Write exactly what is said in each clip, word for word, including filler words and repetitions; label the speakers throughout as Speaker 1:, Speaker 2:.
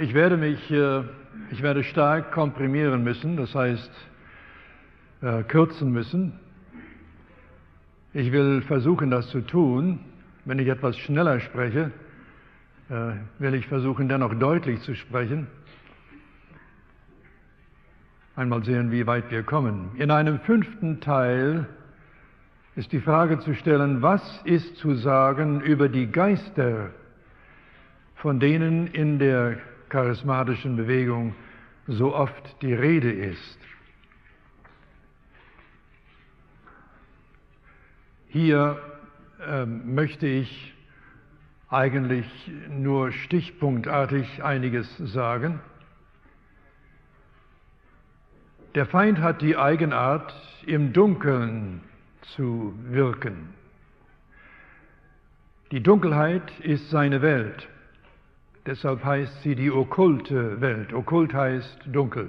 Speaker 1: Ich werde mich, äh, ich werde stark komprimieren müssen, das heißt äh, kürzen müssen. Ich will versuchen, das zu tun. Wenn ich etwas schneller spreche, äh, will ich versuchen, dennoch deutlich zu sprechen. Einmal sehen, wie weit wir kommen. In einem fünften Teil ist die Frage zu stellen, was ist zu sagen über die Geister, von denen in der charismatischen Bewegung so oft die Rede ist. Hier äh, möchte ich eigentlich nur stichpunktartig einiges sagen. Der Feind hat die Eigenart, im Dunkeln zu wirken. Die Dunkelheit ist seine Welt. Deshalb heißt sie die okkulte Welt. Okkult heißt dunkel.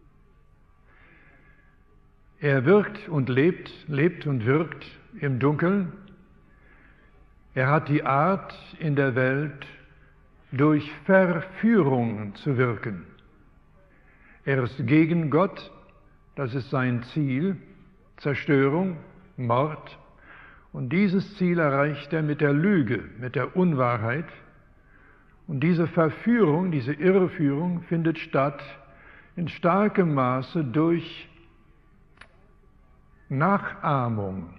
Speaker 1: Er wirkt und lebt, lebt und wirkt im Dunkeln. Er hat die Art, in der Welt durch Verführung zu wirken. Er ist gegen Gott, das ist sein Ziel, Zerstörung, Mord. Und dieses Ziel erreicht er mit der Lüge, mit der Unwahrheit. Und diese Verführung, diese Irreführung findet statt in starkem Maße durch Nachahmung.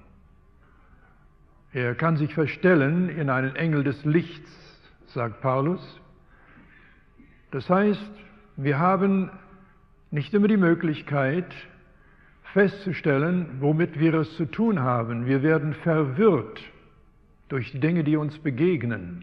Speaker 1: Er kann sich verstellen in einen Engel des Lichts, sagt Paulus. Das heißt, wir haben nicht immer die Möglichkeit festzustellen, womit wir es zu tun haben. Wir werden verwirrt durch die Dinge, die uns begegnen,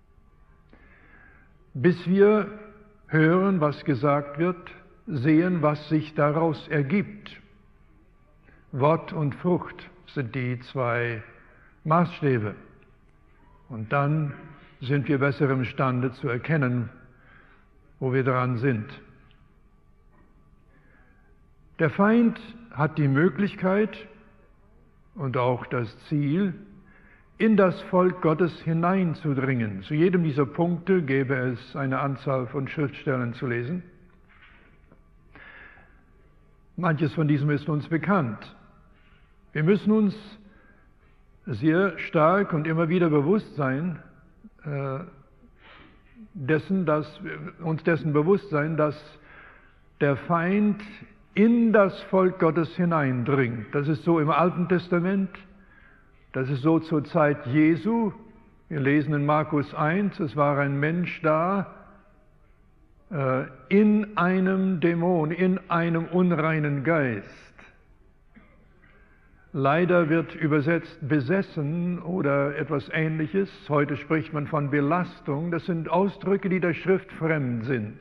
Speaker 1: bis wir hören, was gesagt wird, sehen, was sich daraus ergibt. Wort und Frucht sind die zwei Maßstäbe. Und dann sind wir besser imstande zu erkennen, wo wir dran sind. Der Feind hat die Möglichkeit und auch das Ziel, in das Volk Gottes hineinzudringen. Zu jedem dieser Punkte gäbe es eine Anzahl von Schriftstellen zu lesen. Manches von diesem ist uns bekannt. Wir müssen uns sehr stark und immer wieder bewusst sein, äh, dessen, dass, uns dessen bewusst sein, dass der Feind in das Volk Gottes hineindringt. Das ist so im Alten Testament, das ist so zur Zeit Jesu. Wir lesen in Markus eins, es war ein Mensch da, äh, in einem Dämon, in einem unreinen Geist. Leider wird übersetzt besessen oder etwas Ähnliches. Heute spricht man von Belastung. Das sind Ausdrücke, die der Schrift fremd sind.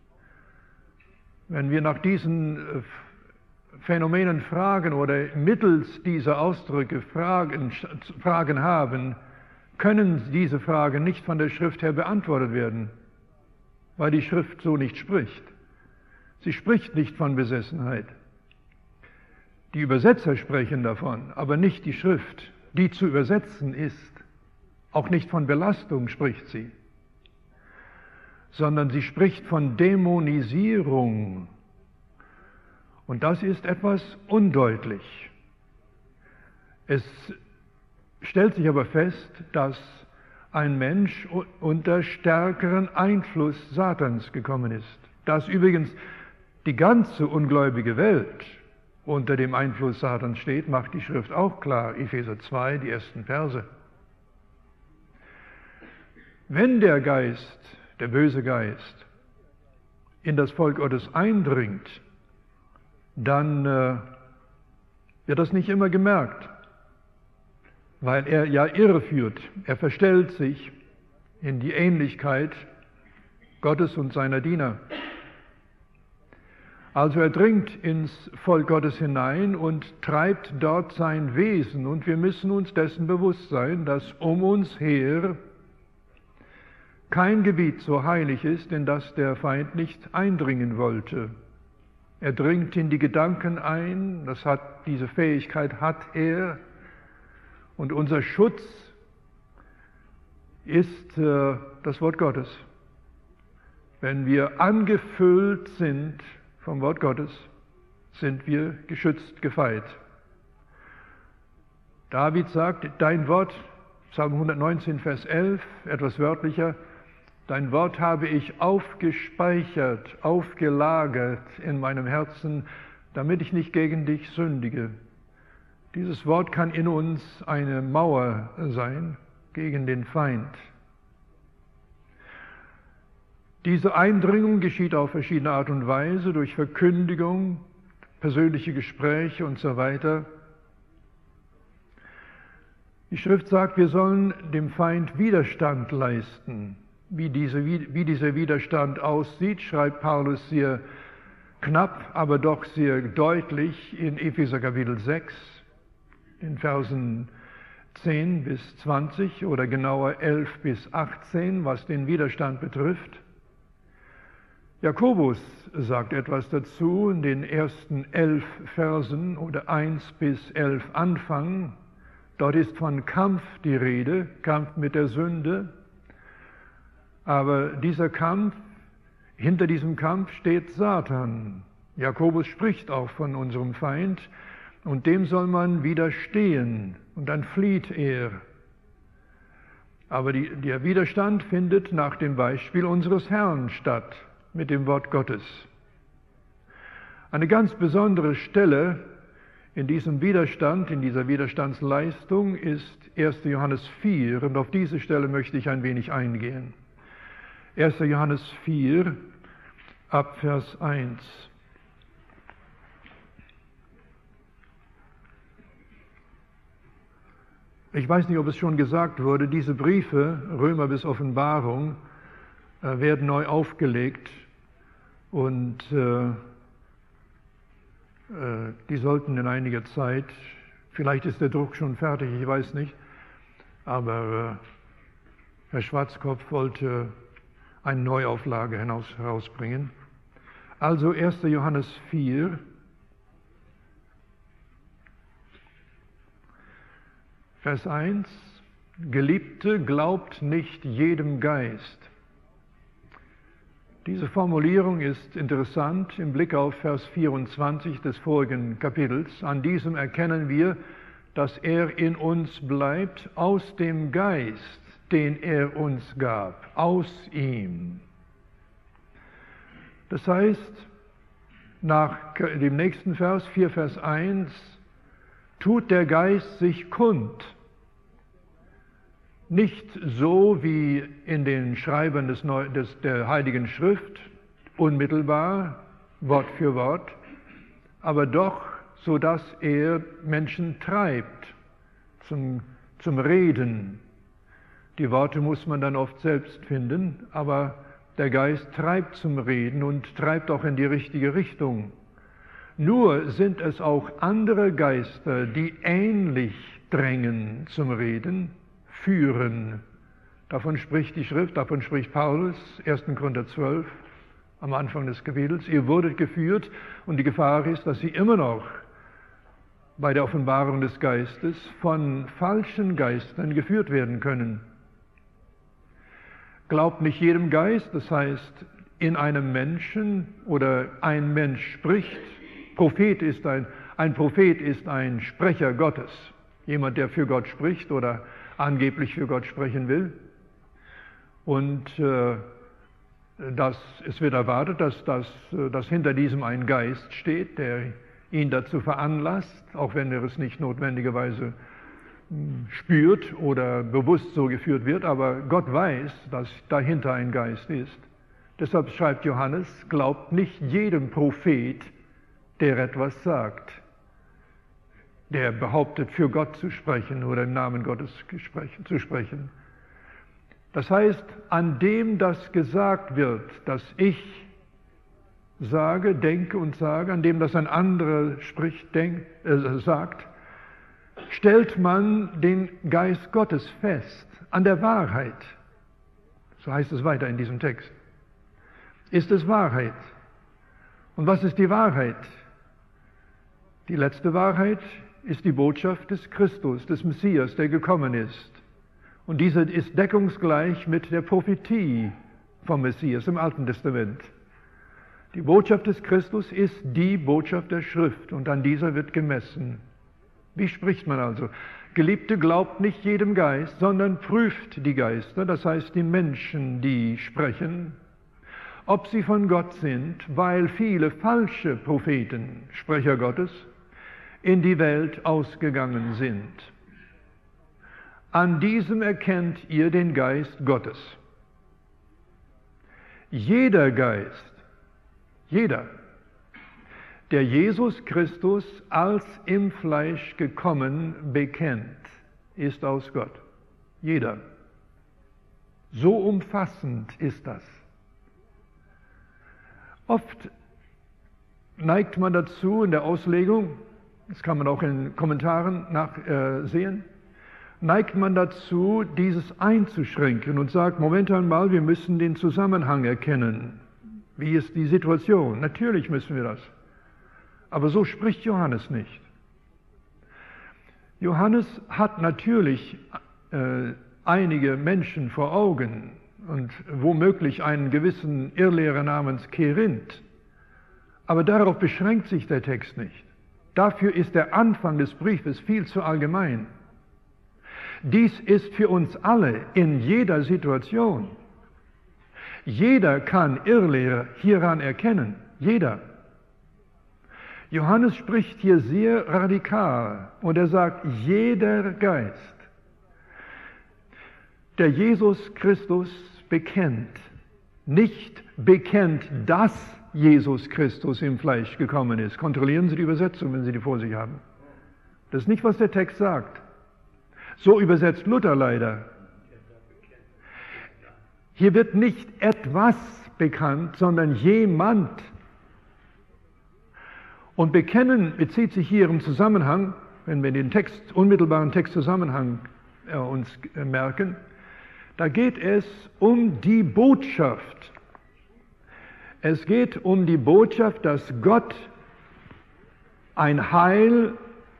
Speaker 1: Wenn wir nach diesen Phänomenen fragen oder mittels dieser Ausdrücke Fragen, Fragen haben, können diese Fragen nicht von der Schrift her beantwortet werden, weil die Schrift so nicht spricht. Sie spricht nicht von Besessenheit. Die Übersetzer sprechen davon, aber nicht die Schrift, die zu übersetzen ist. Auch nicht von Belastung spricht sie, sondern sie spricht von Dämonisierung. Und das ist etwas undeutlich. Es stellt sich aber fest, dass ein Mensch unter stärkeren Einfluss Satans gekommen ist. Dass übrigens die ganze ungläubige Welt unter dem Einfluss Satans steht, macht die Schrift auch klar. Epheser zwei, die ersten Verse. Wenn der Geist, der böse Geist, in das Volk Gottes eindringt, dann äh, wird das nicht immer gemerkt, weil er ja irreführt. Er verstellt sich in die Ähnlichkeit Gottes und seiner Diener. Also er dringt ins Volk Gottes hinein und treibt dort sein Wesen. Und wir müssen uns dessen bewusst sein, dass um uns her kein Gebiet so heilig ist, in das der Feind nicht eindringen wollte. Er dringt in die Gedanken ein, das hat, diese Fähigkeit hat er. Und unser Schutz ist äh, das Wort Gottes. Wenn wir angefüllt sind vom Wort Gottes, sind wir geschützt, gefeit. David sagt, dein Wort, Psalm hundertneunzehn, Vers elf, etwas wörtlicher, dein Wort habe ich aufgespeichert, aufgelagert in meinem Herzen, damit ich nicht gegen dich sündige. Dieses Wort kann in uns eine Mauer sein gegen den Feind. Diese Eindringung geschieht auf verschiedene Art und Weise, durch Verkündigung, persönliche Gespräche und so weiter. Die Schrift sagt, wir sollen dem Feind Widerstand leisten. Wie, diese, wie dieser Widerstand aussieht, schreibt Paulus sehr knapp, aber doch sehr deutlich in Epheser Kapitel sechs, in Versen zehn bis zwanzig oder genauer elf bis achtzehn, was den Widerstand betrifft. Jakobus sagt etwas dazu in den ersten elf Versen oder eins bis elf Anfang. Dort ist von Kampf die Rede, Kampf mit der Sünde. Aber dieser Kampf, hinter diesem Kampf steht Satan. Jakobus spricht auch von unserem Feind und dem soll man widerstehen und dann flieht er. Aber die, der Widerstand findet nach dem Beispiel unseres Herrn statt, mit dem Wort Gottes. Eine ganz besondere Stelle in diesem Widerstand, in dieser Widerstandsleistung ist erster Johannes vier und auf diese Stelle möchte ich ein wenig eingehen. erster Johannes vier, ab Vers eins. Ich weiß nicht, ob es schon gesagt wurde, diese Briefe, Römer bis Offenbarung, äh, werden neu aufgelegt und äh, äh, die sollten in einiger Zeit, vielleicht ist der Druck schon fertig, ich weiß nicht, aber äh, Herr Schwarzkopf wollte eine Neuauflage hinaus, herausbringen. Also erster Johannes vier, Vers eins, Geliebte, glaubt nicht jedem Geist. Diese Formulierung ist interessant im Blick auf Vers vierundzwanzig des vorigen Kapitels. An diesem erkennen wir, dass er in uns bleibt aus dem Geist, den er uns gab, aus ihm. Das heißt, nach dem nächsten Vers, vier Vers eins, tut der Geist sich kund. Nicht so wie in den Schreibern des Neu- des, der Heiligen Schrift, unmittelbar, Wort für Wort, aber doch, so dass er Menschen treibt zum, zum Reden. Die Worte muss man dann oft selbst finden, aber der Geist treibt zum Reden und treibt auch in die richtige Richtung. Nur sind es auch andere Geister, die ähnlich drängen zum Reden, führen. Davon spricht die Schrift, davon spricht Paulus, erster Korinther zwölf, am Anfang des Kapitels. Ihr wurdet geführt und die Gefahr ist, dass sie immer noch bei der Offenbarung des Geistes von falschen Geistern geführt werden können. Glaubt nicht jedem Geist, das heißt, in einem Menschen oder ein Mensch spricht. Prophet ist ein, ein Prophet ist ein Sprecher Gottes, jemand, der für Gott spricht oder angeblich für Gott sprechen will. Und äh, das, es wird erwartet, dass, dass, dass hinter diesem ein Geist steht, der ihn dazu veranlasst, auch wenn er es nicht notwendigerweise spürt oder bewusst so geführt wird, aber Gott weiß, dass dahinter ein Geist ist. Deshalb schreibt Johannes, glaubt nicht jedem Prophet, der etwas sagt, der behauptet, für Gott zu sprechen oder im Namen Gottes zu sprechen. Das heißt, an dem das gesagt wird, dass ich sage, denke und sage, an dem das ein anderer spricht, denk, äh, sagt, stellt man den Geist Gottes fest, an der Wahrheit. So heißt es weiter in diesem Text. Ist es Wahrheit? Und was ist die Wahrheit? Die letzte Wahrheit ist die Botschaft des Christus, des Messias, der gekommen ist. Und diese ist deckungsgleich mit der Prophetie vom Messias im Alten Testament. Die Botschaft des Christus ist die Botschaft der Schrift und an dieser wird gemessen. Wie spricht man also? Geliebte, glaubt nicht jedem Geist, sondern prüft die Geister, das heißt die Menschen, die sprechen, ob sie von Gott sind, weil viele falsche Propheten, Sprecher Gottes, in die Welt ausgegangen sind. An diesem erkennt ihr den Geist Gottes. Jeder Geist, jeder, der Jesus Christus als im Fleisch gekommen bekennt, ist aus Gott. Jeder. So umfassend ist das. Oft neigt man dazu in der Auslegung, das kann man auch in Kommentaren nachsehen, äh, neigt man dazu, dieses einzuschränken und sagt, Moment einmal, wir müssen den Zusammenhang erkennen. Wie ist die Situation? Natürlich müssen wir das. Aber so spricht Johannes nicht. Johannes hat natürlich äh, einige Menschen vor Augen und womöglich einen gewissen Irrlehrer namens Kerinth. Aber darauf beschränkt sich der Text nicht. Dafür ist der Anfang des Briefes viel zu allgemein. Dies ist für uns alle in jeder Situation. Jeder kann Irrlehrer hieran erkennen. Jeder. Johannes spricht hier sehr radikal und er sagt, jeder Geist, der Jesus Christus bekennt, nicht bekennt, dass Jesus Christus im Fleisch gekommen ist. Kontrollieren Sie die Übersetzung, wenn Sie die vor sich haben. Das ist nicht, was der Text sagt. So übersetzt Luther leider. Hier wird nicht etwas bekannt, sondern jemand. Und bekennen bezieht sich hier im Zusammenhang, wenn wir den Text, unmittelbaren Textzusammenhang äh, uns äh, merken, da geht es um die Botschaft. Es geht um die Botschaft, dass Gott ein Heil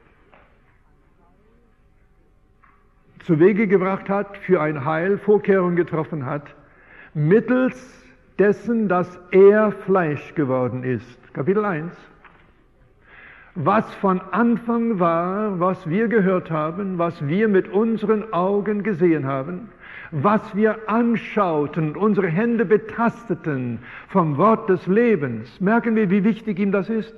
Speaker 1: zu Wege gebracht hat, für ein Heil Vorkehrungen getroffen hat, mittels dessen, dass er Fleisch geworden ist. Kapitel eins. Was von Anfang war, was wir gehört haben, was wir mit unseren Augen gesehen haben, was wir anschauten, unsere Hände betasteten vom Wort des Lebens. Merken wir, wie wichtig ihm das ist?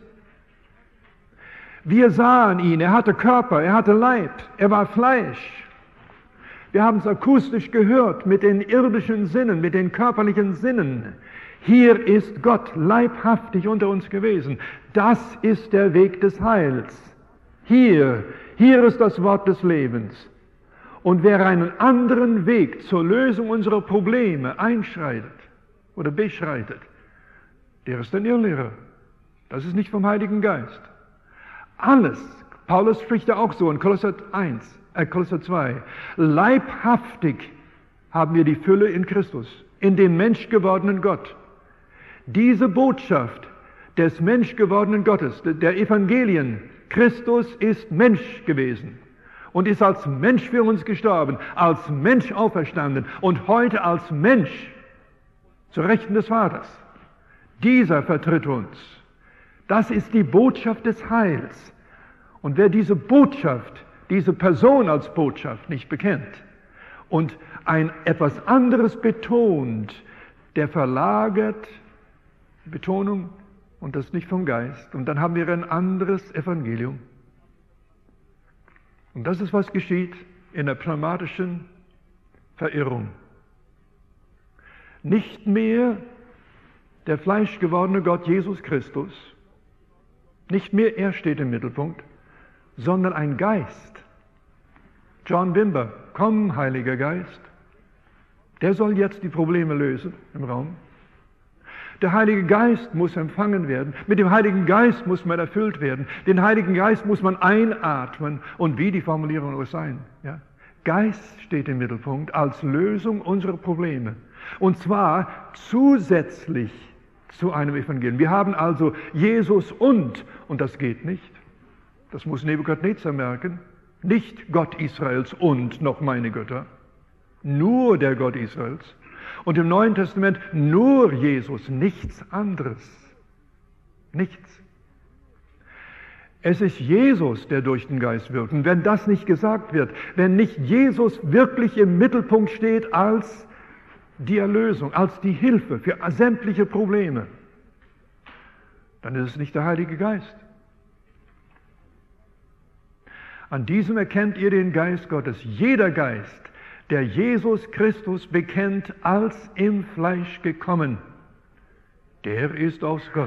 Speaker 1: Wir sahen ihn, er hatte Körper, er hatte Leib, er war Fleisch. Wir haben es akustisch gehört mit den irdischen Sinnen, mit den körperlichen Sinnen. Hier ist Gott leibhaftig unter uns gewesen. Das ist der Weg des Heils. Hier, hier ist das Wort des Lebens. Und wer einen anderen Weg zur Lösung unserer Probleme einschreitet oder beschreitet, der ist ein Irrlehrer. Das ist nicht vom Heiligen Geist. Alles, Paulus spricht ja auch so in Kolosser eins, äh Kolosser zwei, leibhaftig haben wir die Fülle in Christus, in dem menschgewordenen Gott. Diese Botschaft des menschgewordenen Gottes, der Evangelien, Christus ist Mensch gewesen und ist als Mensch für uns gestorben, als Mensch auferstanden und heute als Mensch zur Rechten des Vaters. Dieser vertritt uns. Das ist die Botschaft des Heils. Und wer diese Botschaft, diese Person als Botschaft nicht bekennt und ein etwas anderes betont, der verlagert die Betonung und das nicht vom Geist. Und dann haben wir ein anderes Evangelium. Und das ist, was geschieht in der pneumatischen Verirrung. Nicht mehr der fleischgewordene Gott Jesus Christus, nicht mehr er steht im Mittelpunkt, sondern ein Geist. John Wimber, komm, Heiliger Geist, der soll jetzt die Probleme lösen im Raum. Der Heilige Geist muss empfangen werden. Mit dem Heiligen Geist muss man erfüllt werden. Den Heiligen Geist muss man einatmen. Und wie die Formulierung muss sein. Ja? Geist steht im Mittelpunkt als Lösung unserer Probleme. Und zwar zusätzlich zu einem Evangelium. Wir haben also Jesus und, und das geht nicht. Das muss Nebukadnezar merken. Nicht Gott Israels und noch meine Götter. Nur der Gott Israels. Und im Neuen Testament nur Jesus, nichts anderes. Nichts. Es ist Jesus, der durch den Geist wirkt. Und wenn das nicht gesagt wird, wenn nicht Jesus wirklich im Mittelpunkt steht als die Erlösung, als die Hilfe für sämtliche Probleme, dann ist es nicht der Heilige Geist. An diesem erkennt ihr den Geist Gottes. Jeder Geist, der Jesus Christus bekennt als im Fleisch gekommen, der ist aus Gott.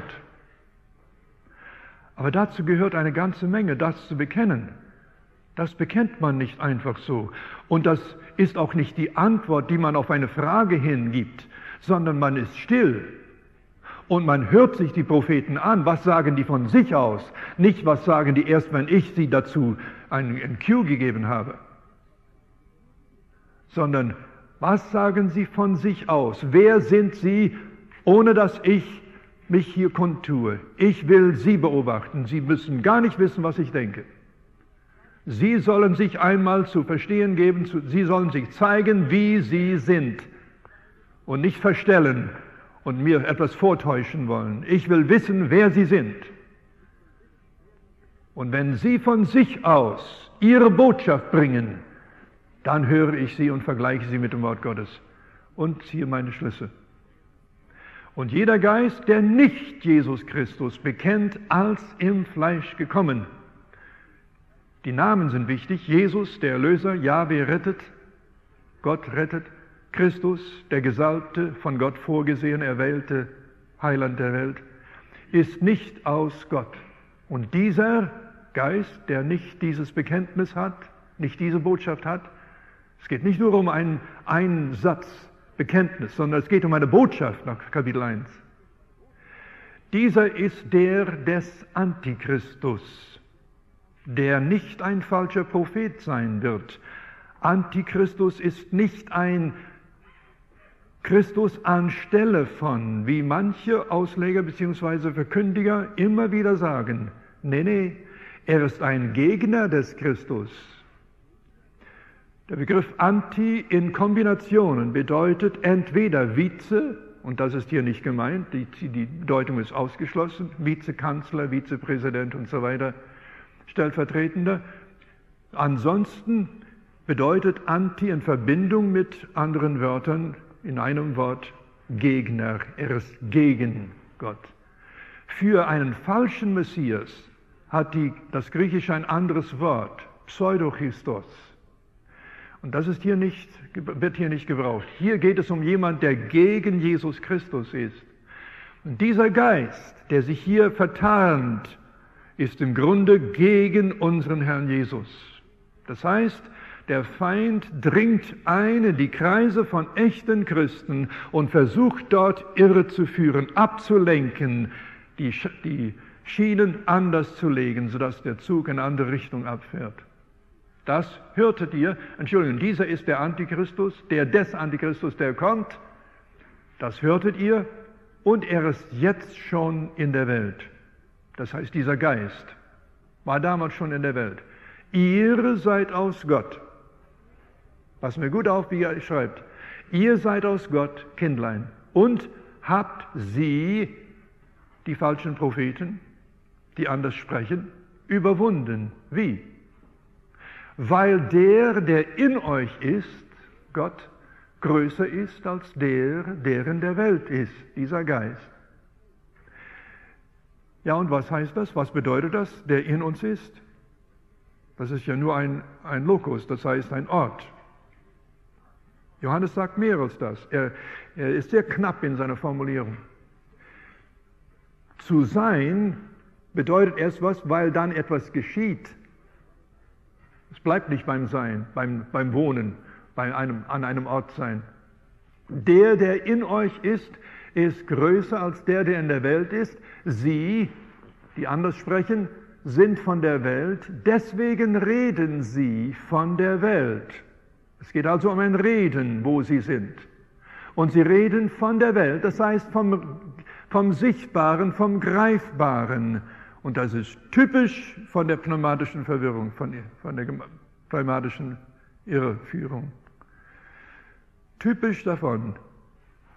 Speaker 1: Aber dazu gehört eine ganze Menge, das zu bekennen. Das bekennt man nicht einfach so. Und das ist auch nicht die Antwort, die man auf eine Frage hingibt, sondern man ist still. Und man hört sich die Propheten an. Was sagen die von sich aus? Nicht, was sagen die erst, wenn ich sie dazu einen Cue gegeben habe. Sondern, was sagen sie von sich aus? Wer sind sie, ohne dass ich mich hier kundtue? Ich will sie beobachten. Sie müssen gar nicht wissen, was ich denke. Sie sollen sich einmal zu verstehen geben, sie sollen sich zeigen, wie sie sind und nicht verstellen und mir etwas vortäuschen wollen. Ich will wissen, wer sie sind. Und wenn sie von sich aus ihre Botschaft bringen, dann höre ich sie und vergleiche sie mit dem Wort Gottes und ziehe meine Schlüsse. Und jeder Geist, der nicht Jesus Christus bekennt, als im Fleisch gekommen. Die Namen sind wichtig. Jesus, der Erlöser, Jahwe rettet, Gott rettet. Christus, der Gesalbte, von Gott vorgesehen, erwählte Heiland der Welt, ist nicht aus Gott. Und dieser Geist, der nicht dieses Bekenntnis hat, nicht diese Botschaft hat, es geht nicht nur um einen, einen Satz Bekenntnis, sondern es geht um eine Botschaft nach Kapitel eins. Dieser ist der des Antichristus, der nicht ein falscher Prophet sein wird. Antichristus ist nicht ein Christus anstelle von, wie manche Ausleger bzw. Verkündiger immer wieder sagen. Nee, nee, er ist ein Gegner des Christus. Der Begriff Anti in Kombinationen bedeutet entweder Vize, und das ist hier nicht gemeint, die, die Deutung ist ausgeschlossen, Vizekanzler, Vizepräsident und so weiter, Stellvertretender. Ansonsten bedeutet Anti in Verbindung mit anderen Wörtern in einem Wort Gegner. Er ist gegen Gott. Für einen falschen Messias hat die, das Griechische ein anderes Wort, Pseudochristos. Und das ist hier nicht, wird hier nicht gebraucht. Hier geht es um jemanden, der gegen Jesus Christus ist. Und dieser Geist, der sich hier vertarnt, ist im Grunde gegen unseren Herrn Jesus. Das heißt, der Feind dringt ein in die Kreise von echten Christen und versucht dort irre zu führen, abzulenken, die, die Schienen anders zu legen, sodass der Zug in eine andere Richtung abfährt. Das hörtet ihr, Entschuldigung, dieser ist der Antichristus, der des Antichristus, der kommt, das hörtet ihr, und er ist jetzt schon in der Welt. Das heißt, dieser Geist war damals schon in der Welt. Ihr seid aus Gott. Pass mir gut auf, wie er schreibt. Ihr seid aus Gott, Kindlein, und habt sie, die falschen Propheten, die anders sprechen, überwunden. Wie? Weil der, der in euch ist, Gott, größer ist als der, der in der Welt ist, dieser Geist. Ja, und was heißt das? Was bedeutet das, der in uns ist? Das ist ja nur ein, ein Lokus, das heißt ein Ort. Johannes sagt mehr als das. Er, er ist sehr knapp in seiner Formulierung. Zu sein bedeutet erst was, weil dann etwas geschieht. Es bleibt nicht beim Sein, beim, beim Wohnen, bei einem, an einem Ort sein. Der, der in euch ist, ist größer als der, der in der Welt ist. Sie, die anders sprechen, sind von der Welt, deswegen reden sie von der Welt. Es geht also um ein Reden, wo sie sind. Und sie reden von der Welt, das heißt vom, vom Sichtbaren, vom Greifbaren. Und das ist typisch von der pneumatischen Verwirrung, von, von der pneumatischen Irreführung. Typisch davon.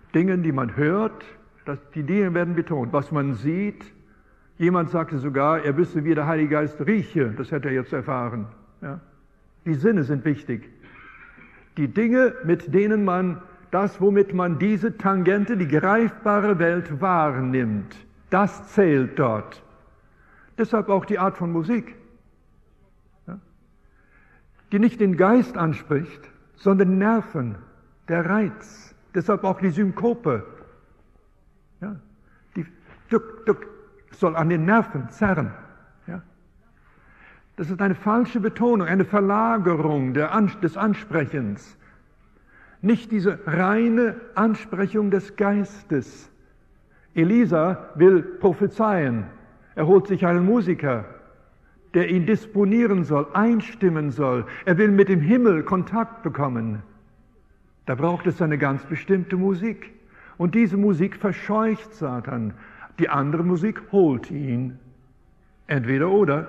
Speaker 1: Dingen, die man hört, dass die Dinge werden betont. Was man sieht, jemand sagte sogar, er wüsste, wie der Heilige Geist rieche. Das hätte er jetzt erfahren. Ja. Die Sinne sind wichtig. Die Dinge, mit denen man, das, womit man diese Tangente, die greifbare Welt wahrnimmt, das zählt dort. Deshalb auch die Art von Musik, ja, die nicht den Geist anspricht, sondern die Nerven, der Reiz. Deshalb auch die Synkope. Ja, die duck, duck, soll an den Nerven zerren. Ja. Das ist eine falsche Betonung, eine Verlagerung der An- des Ansprechens. Nicht diese reine Ansprechung des Geistes. Elisa will prophezeien. Er holt sich einen Musiker, der ihn disponieren soll, einstimmen soll. Er will mit dem Himmel Kontakt bekommen. Da braucht es eine ganz bestimmte Musik. Und diese Musik verscheucht Satan. Die andere Musik holt ihn. Entweder oder.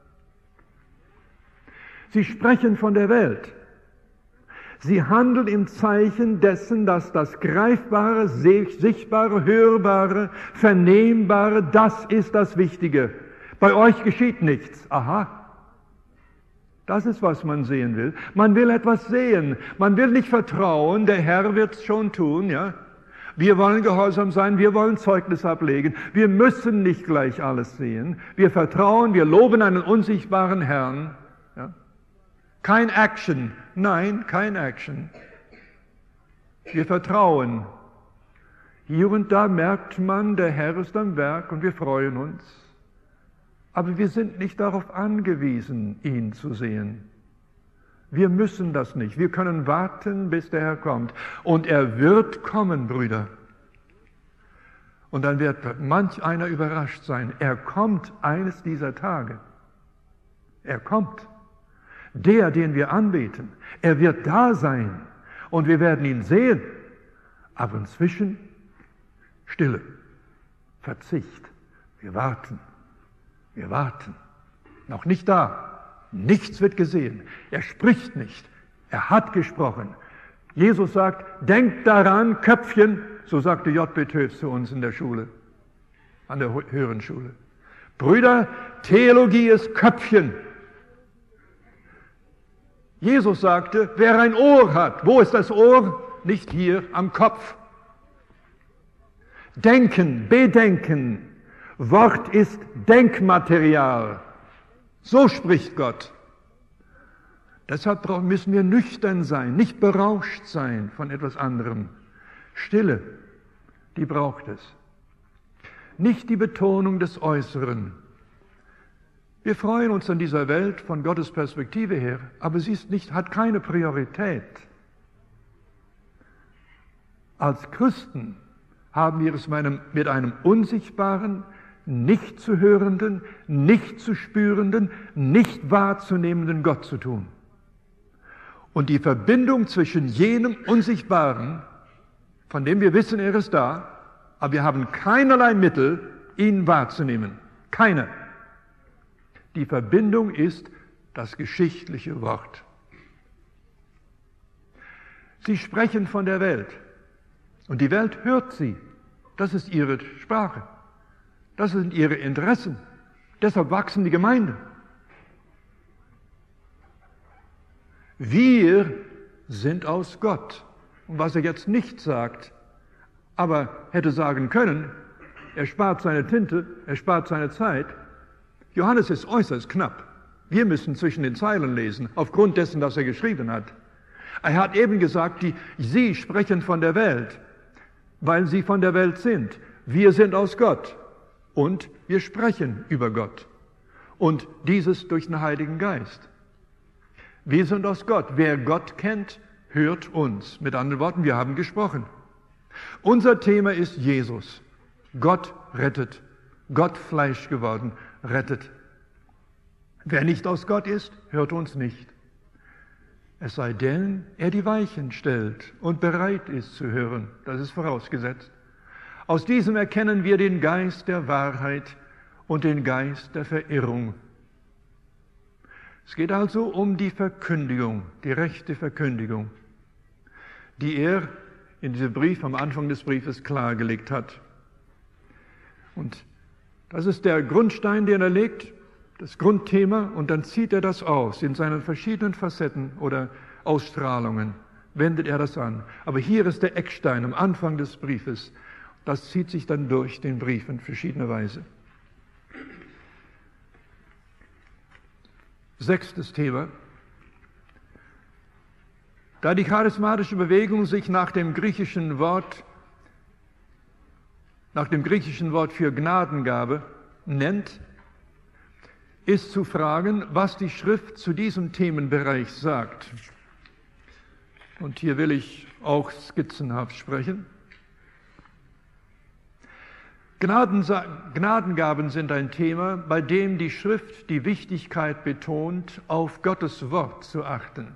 Speaker 1: Sie sprechen von der Welt. Sie handeln im Zeichen dessen, dass das Greifbare, Sichtbare, Hörbare, Vernehmbare, das ist das Wichtige. Bei euch geschieht nichts. Aha. Das ist, was man sehen will. Man will etwas sehen. Man will nicht vertrauen, der Herr wird es schon tun, ja. Wir wollen gehorsam sein, wir wollen Zeugnis ablegen. Wir müssen nicht gleich alles sehen. Wir vertrauen, wir loben einen unsichtbaren Herrn. Ja. Kein Action. Nein, kein Action. Wir vertrauen. Hier und da merkt man, der Herr ist am Werk und wir freuen uns. Aber wir sind nicht darauf angewiesen, ihn zu sehen. Wir müssen das nicht. Wir können warten, bis der Herr kommt. Und er wird kommen, Brüder. Und dann wird manch einer überrascht sein. Er kommt eines dieser Tage. Er kommt. Der, den wir anbeten, er wird da sein und wir werden ihn sehen. Aber inzwischen Stille, Verzicht. Wir warten, wir warten. Noch nicht da, nichts wird gesehen. Er spricht nicht, er hat gesprochen. Jesus sagt, denkt daran, Köpfchen, so sagte J B Töfs zu uns in der Schule, an der höheren Schule. Brüder, Theologie ist Köpfchen. Jesus sagte, wer ein Ohr hat, wo ist das Ohr? Nicht hier am Kopf. Denken, bedenken. Wort ist Denkmaterial. So spricht Gott. Deshalb müssen wir nüchtern sein, nicht berauscht sein von etwas anderem. Stille, die braucht es. Nicht die Betonung des Äußeren. Wir freuen uns an dieser Welt von Gottes Perspektive her, aber sie ist nicht, hat keine Priorität. Als Christen haben wir es mit einem, mit einem unsichtbaren, nicht zu hörenden, nicht zu spürenden, nicht wahrzunehmenden Gott zu tun. Und die Verbindung zwischen jenem Unsichtbaren, von dem wir wissen, er ist da, aber wir haben keinerlei Mittel, ihn wahrzunehmen. Keine. Die Verbindung ist das geschichtliche Wort. Sie sprechen von der Welt und die Welt hört sie. Das ist ihre Sprache. Das sind ihre Interessen. Deshalb wachsen die Gemeinden. Wir sind aus Gott. Und was er jetzt nicht sagt, aber hätte sagen können, er spart seine Tinte, er spart seine Zeit. Johannes ist äußerst knapp. Wir müssen zwischen den Zeilen lesen, aufgrund dessen, was er geschrieben hat. Er hat eben gesagt, die, sie sprechen von der Welt, weil sie von der Welt sind. Wir sind aus Gott und wir sprechen über Gott. Und dieses durch den Heiligen Geist. Wir sind aus Gott. Wer Gott kennt, hört uns. Mit anderen Worten, wir haben gesprochen. Unser Thema ist Jesus. Gott rettet. Gott Fleisch geworden, rettet. Wer nicht aus Gott ist, hört uns nicht. Es sei denn, er die Weichen stellt und bereit ist zu hören. Das ist vorausgesetzt. Aus diesem erkennen wir den Geist der Wahrheit und den Geist der Verirrung. Es geht also um die Verkündigung, die rechte Verkündigung, die er in diesem Brief, am Anfang des Briefes klargelegt hat. Und das ist der Grundstein, den er legt, das Grundthema, und dann zieht er das aus in seinen verschiedenen Facetten oder Ausstrahlungen, wendet er das an. Aber hier ist der Eckstein am Anfang des Briefes. Das zieht sich dann durch den Brief in verschiedener Weise. Sechstes Thema. Da die charismatische Bewegung sich nach dem griechischen Wort, nach dem griechischen Wort für Gnadengabe nennt, ist zu fragen, was die Schrift zu diesem Themenbereich sagt. Und hier will ich auch skizzenhaft sprechen. Gnadensa- Gnadengaben sind ein Thema, bei dem die Schrift die Wichtigkeit betont, auf Gottes Wort zu achten.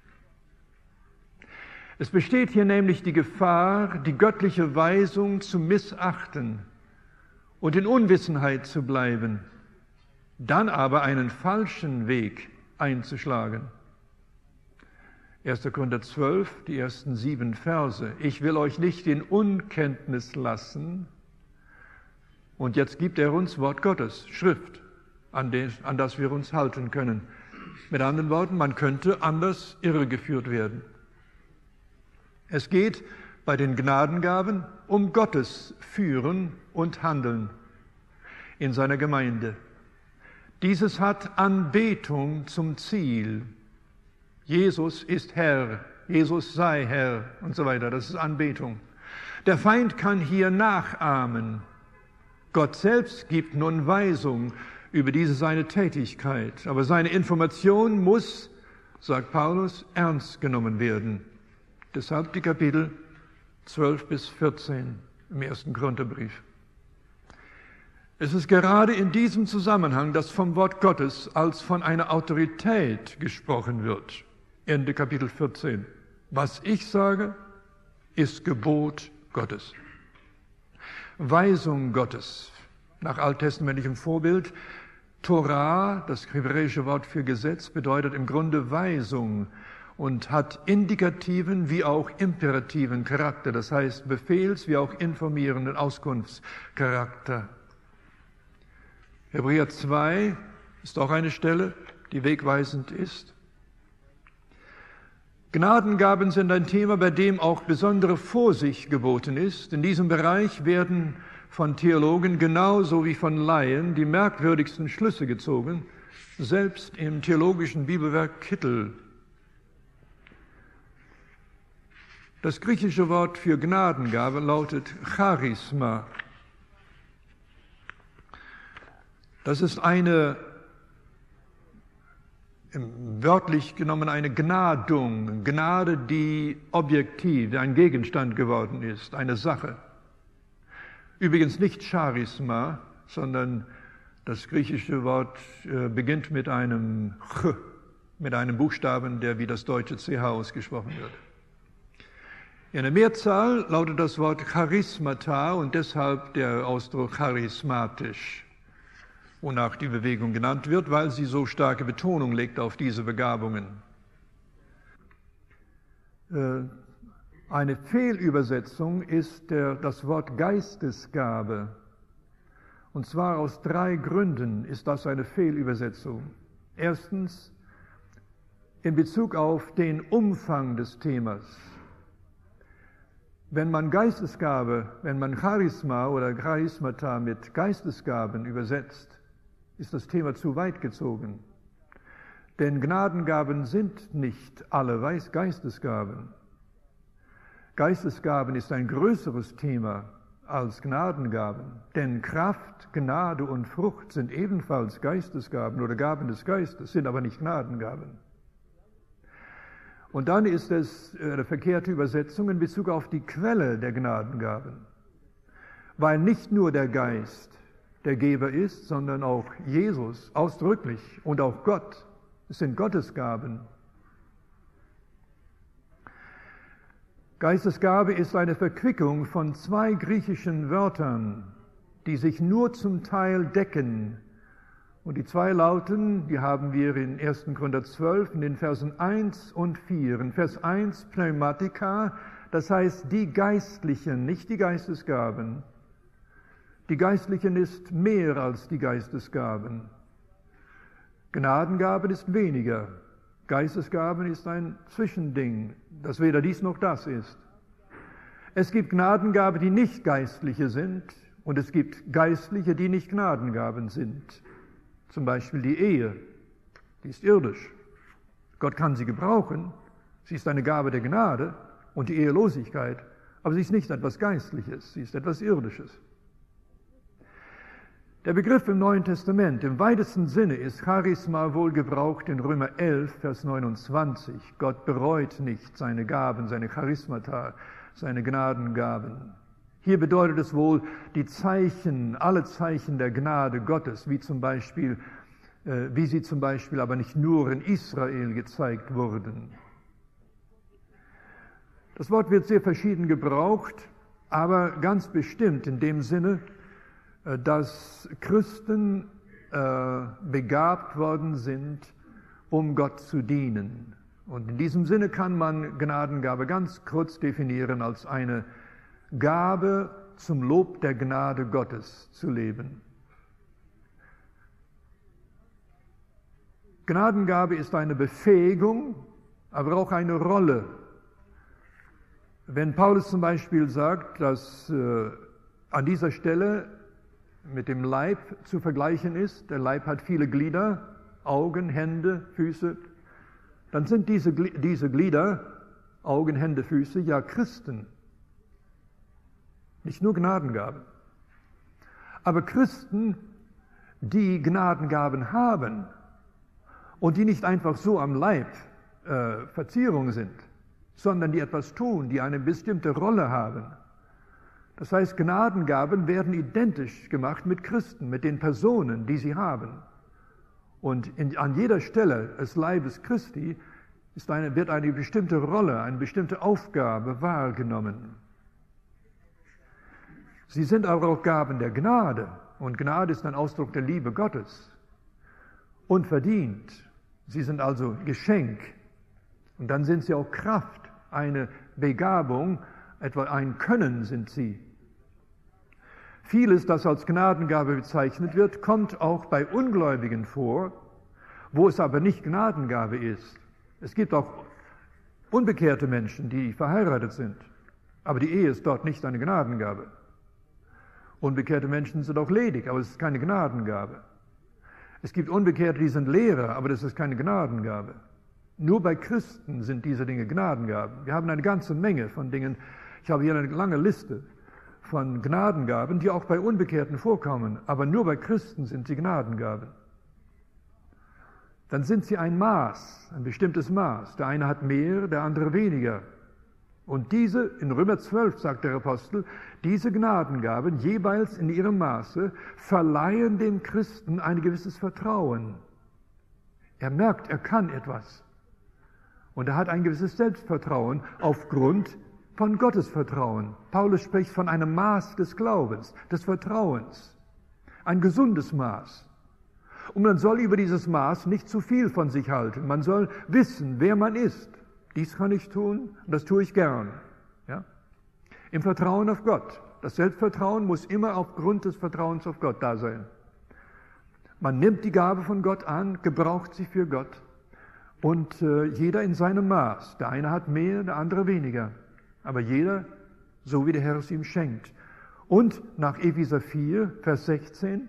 Speaker 1: Es besteht hier nämlich die Gefahr, die göttliche Weisung zu missachten und in Unwissenheit zu bleiben, dann aber einen falschen Weg einzuschlagen. erster Korinther zwölf, die ersten sieben Verse. Ich will euch nicht in Unkenntnis lassen. Und jetzt gibt er uns Wort Gottes, Schrift, an, den, an das wir uns halten können. Mit anderen Worten, man könnte anders irregeführt werden. Es geht bei den Gnadengaben um Gottes Führen und Handeln in seiner Gemeinde. Dieses hat Anbetung zum Ziel. Jesus ist Herr, Jesus sei Herr und so weiter. Das ist Anbetung. Der Feind kann hier nachahmen. Gott selbst gibt nun Weisung über diese seine Tätigkeit. Aber seine Information muss, sagt Paulus, ernst genommen werden. Deshalb die Kapitel zwölf bis vierzehn im ersten Korintherbrief. Es ist gerade in diesem Zusammenhang, dass vom Wort Gottes als von einer Autorität gesprochen wird. Ende Kapitel vierzehn. Was ich sage, ist Gebot Gottes. Weisung Gottes, nach alttestamentlichem Vorbild. Torah, das hebräische Wort für Gesetz, bedeutet im Grunde Weisung und hat indikativen wie auch imperativen Charakter, das heißt Befehls- wie auch informierenden Auskunftscharakter. Hebräer zwei ist auch eine Stelle, die wegweisend ist. Gnadengaben sind ein Thema, bei dem auch besondere Vorsicht geboten ist. In diesem Bereich werden von Theologen genauso wie von Laien die merkwürdigsten Schlüsse gezogen, selbst im theologischen Bibelwerk Kittel. Das griechische Wort für Gnadengabe lautet Charisma. Das ist eine, wörtlich genommen, eine Gnadung, Gnade, die objektiv, ein Gegenstand geworden ist, eine Sache. Übrigens nicht Charisma, sondern das griechische Wort äh, beginnt mit einem Ch, mit einem Buchstaben, der wie das deutsche C H ausgesprochen wird. In der Mehrzahl lautet das Wort Charismata und deshalb der Ausdruck charismatisch, wonach die Bewegung genannt wird, weil sie so starke Betonung legt auf diese Begabungen. Eine Fehlübersetzung ist der, das Wort Geistesgabe. Und zwar aus drei Gründen ist das eine Fehlübersetzung. Erstens, in Bezug auf den Umfang des Themas. Wenn man Geistesgabe, wenn man Charisma oder Charismata mit Geistesgaben übersetzt, ist das Thema zu weit gezogen. Denn Gnadengaben sind nicht alle Geistesgaben. Geistesgaben ist ein größeres Thema als Gnadengaben, denn Kraft, Gnade und Frucht sind ebenfalls Geistesgaben oder Gaben des Geistes, sind aber nicht Gnadengaben. Und dann ist es eine verkehrte Übersetzung in Bezug auf die Quelle der Gnadengaben, weil nicht nur der Geist der Geber ist, sondern auch Jesus ausdrücklich und auch Gott. Es sind Gottesgaben. Geistesgabe ist eine Verquickung von zwei griechischen Wörtern, die sich nur zum Teil decken. Und die zwei lauten, die haben wir in erster Korinther zwölf in den Versen eins und vier. In Vers eins Pneumatika das heißt die Geistlichen, nicht die Geistesgaben. Die Geistlichen ist mehr als die Geistesgaben. Gnadengaben ist weniger. Geistesgaben ist ein Zwischending, das weder dies noch das ist. Es gibt Gnadengaben, die nicht geistliche sind, und es gibt Geistliche, die nicht Gnadengaben sind. Zum Beispiel die Ehe, die ist irdisch. Gott kann sie gebrauchen, sie ist eine Gabe der Gnade, und die Ehelosigkeit, aber sie ist nicht etwas Geistliches, sie ist etwas Irdisches. Der Begriff im Neuen Testament im weitesten Sinne ist Charisma wohl gebraucht in Römer elf, Vers neunundzwanzig. Gott bereut nicht seine Gaben, seine Charismata, seine Gnadengaben. Hier bedeutet es wohl die Zeichen, alle Zeichen der Gnade Gottes, wie zum Beispiel, äh, wie sie zum Beispiel aber nicht nur in Israel gezeigt wurden. Das Wort wird sehr verschieden gebraucht, aber ganz bestimmt in dem Sinne, dass Christen äh, begabt worden sind, um Gott zu dienen. Und in diesem Sinne kann man Gnadengabe ganz kurz definieren als eine Gabe zum Lob der Gnade Gottes zu leben. Gnadengabe ist eine Befähigung, aber auch eine Rolle. Wenn Paulus zum Beispiel sagt, dass äh, an dieser Stelle mit dem Leib zu vergleichen ist, der Leib hat viele Glieder, Augen, Hände, Füße, dann sind diese, diese Glieder, Augen, Hände, Füße, ja Christen. Nicht nur Gnadengaben. Aber Christen, die Gnadengaben haben und die nicht einfach so am Leib äh, Verzierung sind, sondern die etwas tun, die eine bestimmte Rolle haben. Das heißt, Gnadengaben werden identisch gemacht mit Christen, mit den Personen, die sie haben. Und in, an jeder Stelle des Leibes Christi ist eine, wird eine bestimmte Rolle, eine bestimmte Aufgabe wahrgenommen. Sie sind aber auch Gaben der Gnade. Und Gnade ist ein Ausdruck der Liebe Gottes. Unverdient. Sie sind also Geschenk. Und dann sind sie auch Kraft, eine Begabung, etwa ein Können sind sie. Vieles, das als Gnadengabe bezeichnet wird, kommt auch bei Ungläubigen vor, wo es aber nicht Gnadengabe ist. Es gibt auch unbekehrte Menschen, die verheiratet sind, aber die Ehe ist dort nicht eine Gnadengabe. Unbekehrte Menschen sind auch ledig, aber es ist keine Gnadengabe. Es gibt Unbekehrte, die sind Lehrer, aber das ist keine Gnadengabe. Nur bei Christen sind diese Dinge Gnadengaben. Wir haben eine ganze Menge von Dingen. Ich habe hier eine lange Liste von Gnadengaben, die auch bei Unbekehrten vorkommen, aber nur bei Christen sind sie Gnadengaben. Dann sind sie ein Maß, ein bestimmtes Maß. Der eine hat mehr, der andere weniger. Und diese, in Römer zwölf sagt der Apostel, diese Gnadengaben jeweils in ihrem Maße verleihen dem Christen ein gewisses Vertrauen. Er merkt, er kann etwas. Und er hat ein gewisses Selbstvertrauen aufgrund von Gottesvertrauen. Paulus spricht von einem Maß des Glaubens, des Vertrauens. Ein gesundes Maß. Und man soll über dieses Maß nicht zu viel von sich halten. Man soll wissen, wer man ist. Dies kann ich tun und das tue ich gern. Ja? Im Vertrauen auf Gott. Das Selbstvertrauen muss immer aufgrund des Vertrauens auf Gott da sein. Man nimmt die Gabe von Gott an, gebraucht sie für Gott. Und äh, jeder in seinem Maß. Der eine hat mehr, der andere weniger. Aber jeder, so wie der Herr es ihm schenkt. Und nach Epheser vier, Vers sechzehn,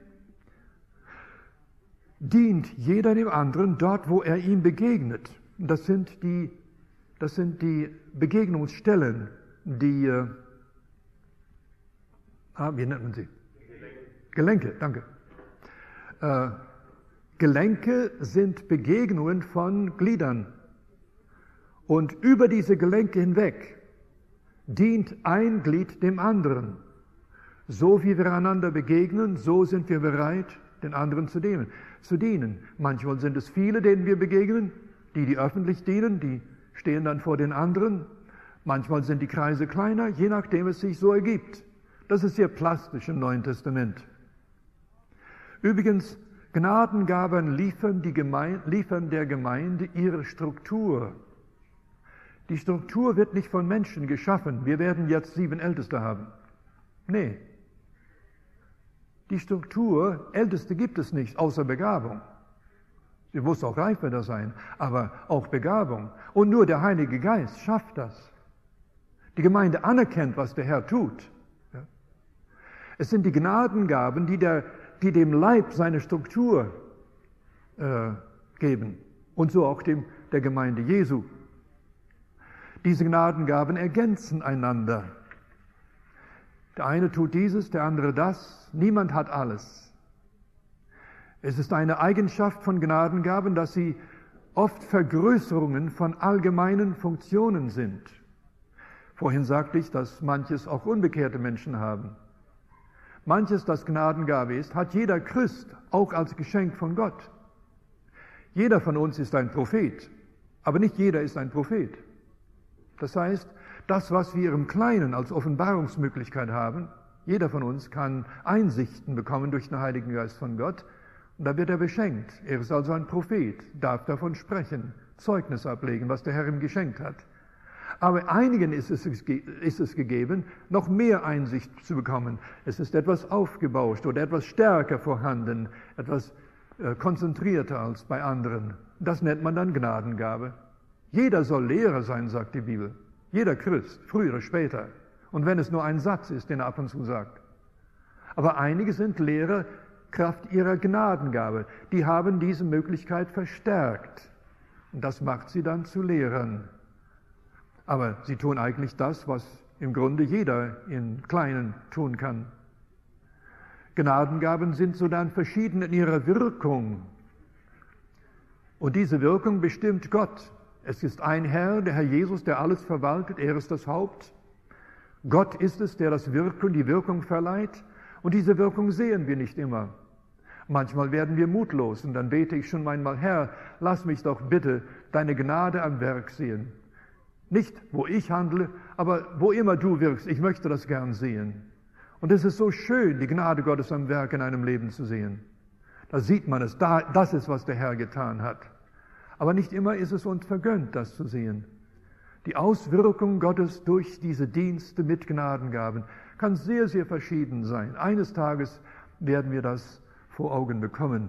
Speaker 1: dient jeder dem anderen dort, wo er ihm begegnet. Das sind die, das sind die Begegnungsstellen, die, äh, ah, wie nennt man sie? Gelenke, danke. Äh, Gelenke sind Begegnungen von Gliedern. Und über diese Gelenke hinweg dient ein Glied dem anderen. So wie wir einander begegnen, so sind wir bereit, den anderen zu dienen. Zu dienen. Manchmal sind es viele, denen wir begegnen, die, die öffentlich dienen, die stehen dann vor den anderen. Manchmal sind die Kreise kleiner, je nachdem es sich so ergibt. Das ist sehr plastisch im Neuen Testament. Übrigens, Gnadengaben liefern, die Gemeinde, liefern der Gemeinde ihre Struktur. Die Struktur wird nicht von Menschen geschaffen. Wir werden jetzt sieben Älteste haben. Nee. Die Struktur, Älteste gibt es nicht, außer Begabung. Sie muss auch reifer sein, aber auch Begabung. Und nur der Heilige Geist schafft das. Die Gemeinde anerkennt, was der Herr tut. Ja. Es sind die Gnadengaben, die, der, die dem Leib seine Struktur äh, geben. Und so auch dem, der Gemeinde Jesu. Diese Gnadengaben ergänzen einander. Der eine tut dieses, der andere das. Niemand hat alles. Es ist eine Eigenschaft von Gnadengaben, dass sie oft Vergrößerungen von allgemeinen Funktionen sind. Vorhin sagte ich, dass manches auch unbekehrte Menschen haben. Manches, das Gnadengabe ist, hat jeder Christ auch als Geschenk von Gott. Jeder von uns ist ein Prophet, aber nicht jeder ist ein Prophet. Das heißt, das, was wir im Kleinen als Offenbarungsmöglichkeit haben, jeder von uns kann Einsichten bekommen durch den Heiligen Geist von Gott, und da wird er beschenkt. Er ist also ein Prophet, darf davon sprechen, Zeugnis ablegen, was der Herr ihm geschenkt hat. Aber einigen ist es, ist es gegeben, noch mehr Einsicht zu bekommen. Es ist etwas aufgebauscht oder etwas stärker vorhanden, etwas äh, konzentrierter als bei anderen. Das nennt man dann Gnadengabe. Jeder soll Lehrer sein, sagt die Bibel. Jeder Christ, früher oder später. Und wenn es nur ein Satz ist, den er ab und zu sagt. Aber einige sind Lehrer Kraft ihrer Gnadengabe. Die haben diese Möglichkeit verstärkt. Und das macht sie dann zu Lehrern. Aber sie tun eigentlich das, was im Grunde jeder in Kleinen tun kann. Gnadengaben sind so dann verschieden in ihrer Wirkung. Und diese Wirkung bestimmt Gott. Es ist ein Herr, der Herr Jesus, der alles verwaltet. Er ist das Haupt. Gott ist es, der das Wirken, die Wirkung verleiht. Und diese Wirkung sehen wir nicht immer. Manchmal werden wir mutlos und dann bete ich schon einmal, Herr, lass mich doch bitte deine Gnade am Werk sehen. Nicht, wo ich handle, aber wo immer du wirkst. Ich möchte das gern sehen. Und es ist so schön, die Gnade Gottes am Werk in einem Leben zu sehen. Da sieht man es, da, das ist, was der Herr getan hat. Aber nicht immer ist es uns vergönnt, das zu sehen. Die Auswirkung Gottes durch diese Dienste mit Gnadengaben kann sehr, sehr verschieden sein. Eines Tages werden wir das vor Augen bekommen.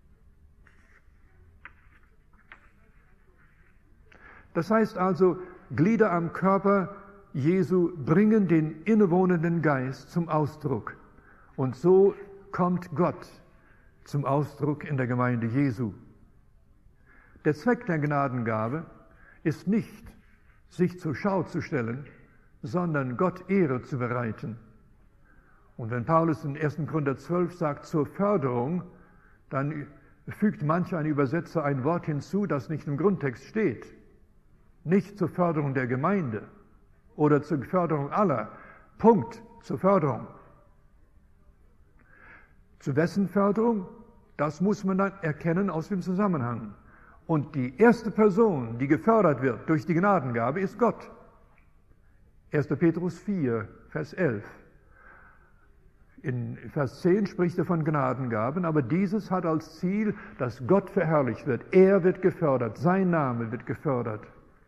Speaker 1: Das heißt also, Glieder am Körper Jesu bringen den innewohnenden Geist zum Ausdruck. Und so kommt Gott zum Ausdruck in der Gemeinde Jesu. Der Zweck der Gnadengabe ist nicht, sich zur Schau zu stellen, sondern Gott Ehre zu bereiten. Und wenn Paulus in ersten Korinther zwölf sagt, zur Förderung, dann fügt manch ein Übersetzer ein Wort hinzu, das nicht im Grundtext steht. Nicht zur Förderung der Gemeinde oder zur Förderung aller. Punkt, zur Förderung. Zu wessen Förderung? Das muss man dann erkennen aus dem Zusammenhang. Und die erste Person, die gefördert wird durch die Gnadengabe, ist Gott. erster Petrus vier, Vers elf. In Vers zehn spricht er von Gnadengaben, aber dieses hat als Ziel, dass Gott verherrlicht wird. Er wird gefördert, sein Name wird gefördert.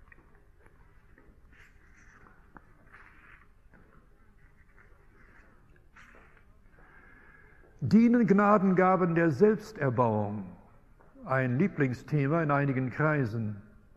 Speaker 1: Dienen Gnadengaben der Selbsterbauung, ein Lieblingsthema in einigen Kreisen.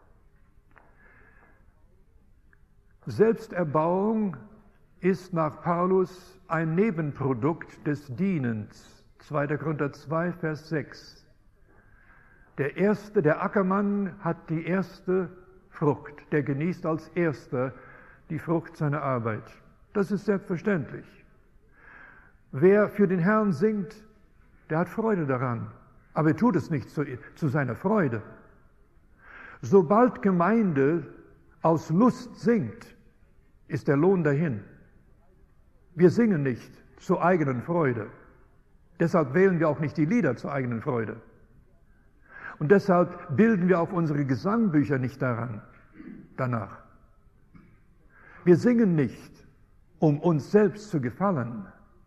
Speaker 1: Selbsterbauung ist nach Paulus ein Nebenprodukt des Dienens. zweiter Korinther zwei, Vers sechs. Der Erste, der Ackermann, hat die erste Frucht. Der genießt als Erster die Frucht seiner Arbeit. Das ist selbstverständlich. Wer für den Herrn singt, der hat Freude daran. Aber er tut es nicht zu, zu seiner Freude. Sobald Gemeinde aus Lust singt, ist der Lohn dahin. Wir singen nicht zur eigenen Freude. Deshalb wählen wir auch nicht die Lieder zur eigenen Freude. Und deshalb bilden wir auch unsere Gesangbücher nicht daran, danach. Wir singen nicht, um uns selbst zu gefallen.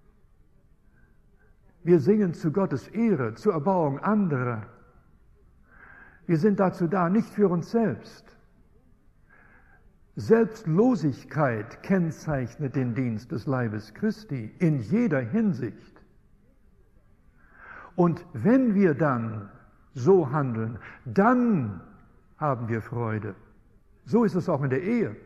Speaker 1: Wir singen zu Gottes Ehre, zur Erbauung anderer. Wir sind dazu da, nicht für uns selbst. Selbstlosigkeit kennzeichnet den Dienst des Leibes Christi in jeder Hinsicht. Und wenn wir dann so handeln, dann haben wir Freude. So ist es auch in der Ehe.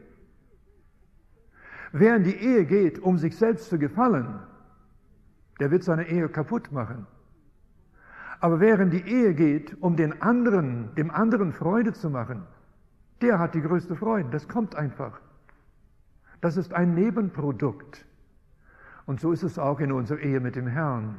Speaker 1: Wer in die Ehe geht, um sich selbst zu gefallen, der wird seine Ehe kaputt machen. Aber wer in die Ehe geht, um den anderen, dem anderen Freude zu machen, der hat die größte Freude. Das kommt einfach. Das ist ein Nebenprodukt. Und so ist es auch in unserer Ehe mit dem Herrn.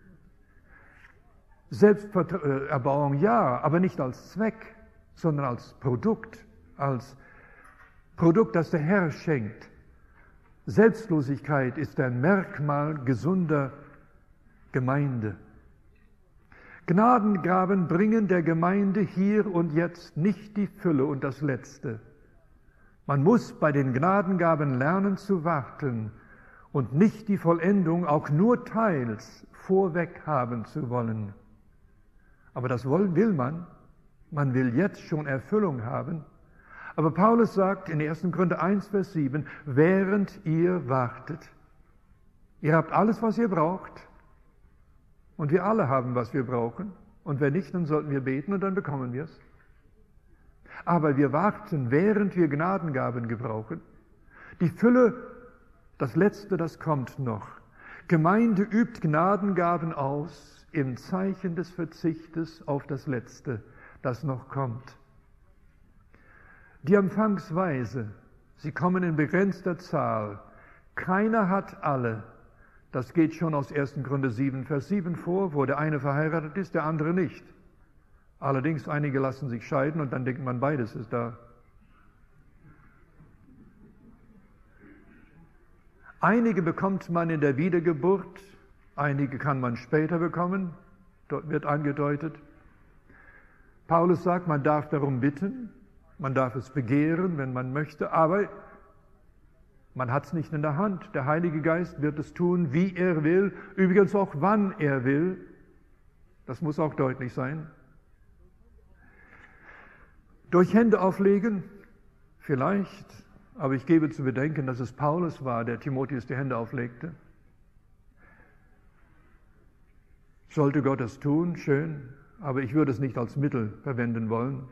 Speaker 1: Selbsterbauung ja, aber nicht als Zweck, sondern als Produkt, als Produkt, das der Herr schenkt. Selbstlosigkeit ist ein Merkmal gesunder Gemeinde. Gnadengaben bringen der Gemeinde hier und jetzt nicht die Fülle und das Letzte. Man muss bei den Gnadengaben lernen zu warten und nicht die Vollendung auch nur teils vorweg haben zu wollen. Aber das will man. Man will jetzt schon Erfüllung haben. Aber Paulus sagt in ersten Korinther eins, Vers sieben, während ihr wartet. Ihr habt alles, was ihr braucht. Und wir alle haben, was wir brauchen. Und wenn nicht, dann sollten wir beten und dann bekommen wir es. Aber wir warten, während wir Gnadengaben gebrauchen. Die Fülle, das Letzte, das kommt noch. Gemeinde übt Gnadengaben aus im Zeichen des Verzichtes auf das Letzte, das noch kommt. Die Empfangsweise, sie kommen in begrenzter Zahl. Keiner hat alle. Das geht schon aus ersten Korinther sieben, Vers sieben vor, wo der eine verheiratet ist, der andere nicht. Allerdings, einige lassen sich scheiden und dann denkt man, beides ist da. Einige bekommt man in der Wiedergeburt, einige kann man später bekommen, dort wird angedeutet. Paulus sagt, man darf darum bitten, man darf es begehren, wenn man möchte, aber man hat es nicht in der Hand. Der Heilige Geist wird es tun, wie er will, übrigens auch wann er will. Das muss auch deutlich sein. Durch Hände auflegen, vielleicht, aber ich gebe zu bedenken, dass es Paulus war, der Timotheus die Hände auflegte. Sollte Gott es tun, schön, aber ich würde es nicht als Mittel verwenden wollen.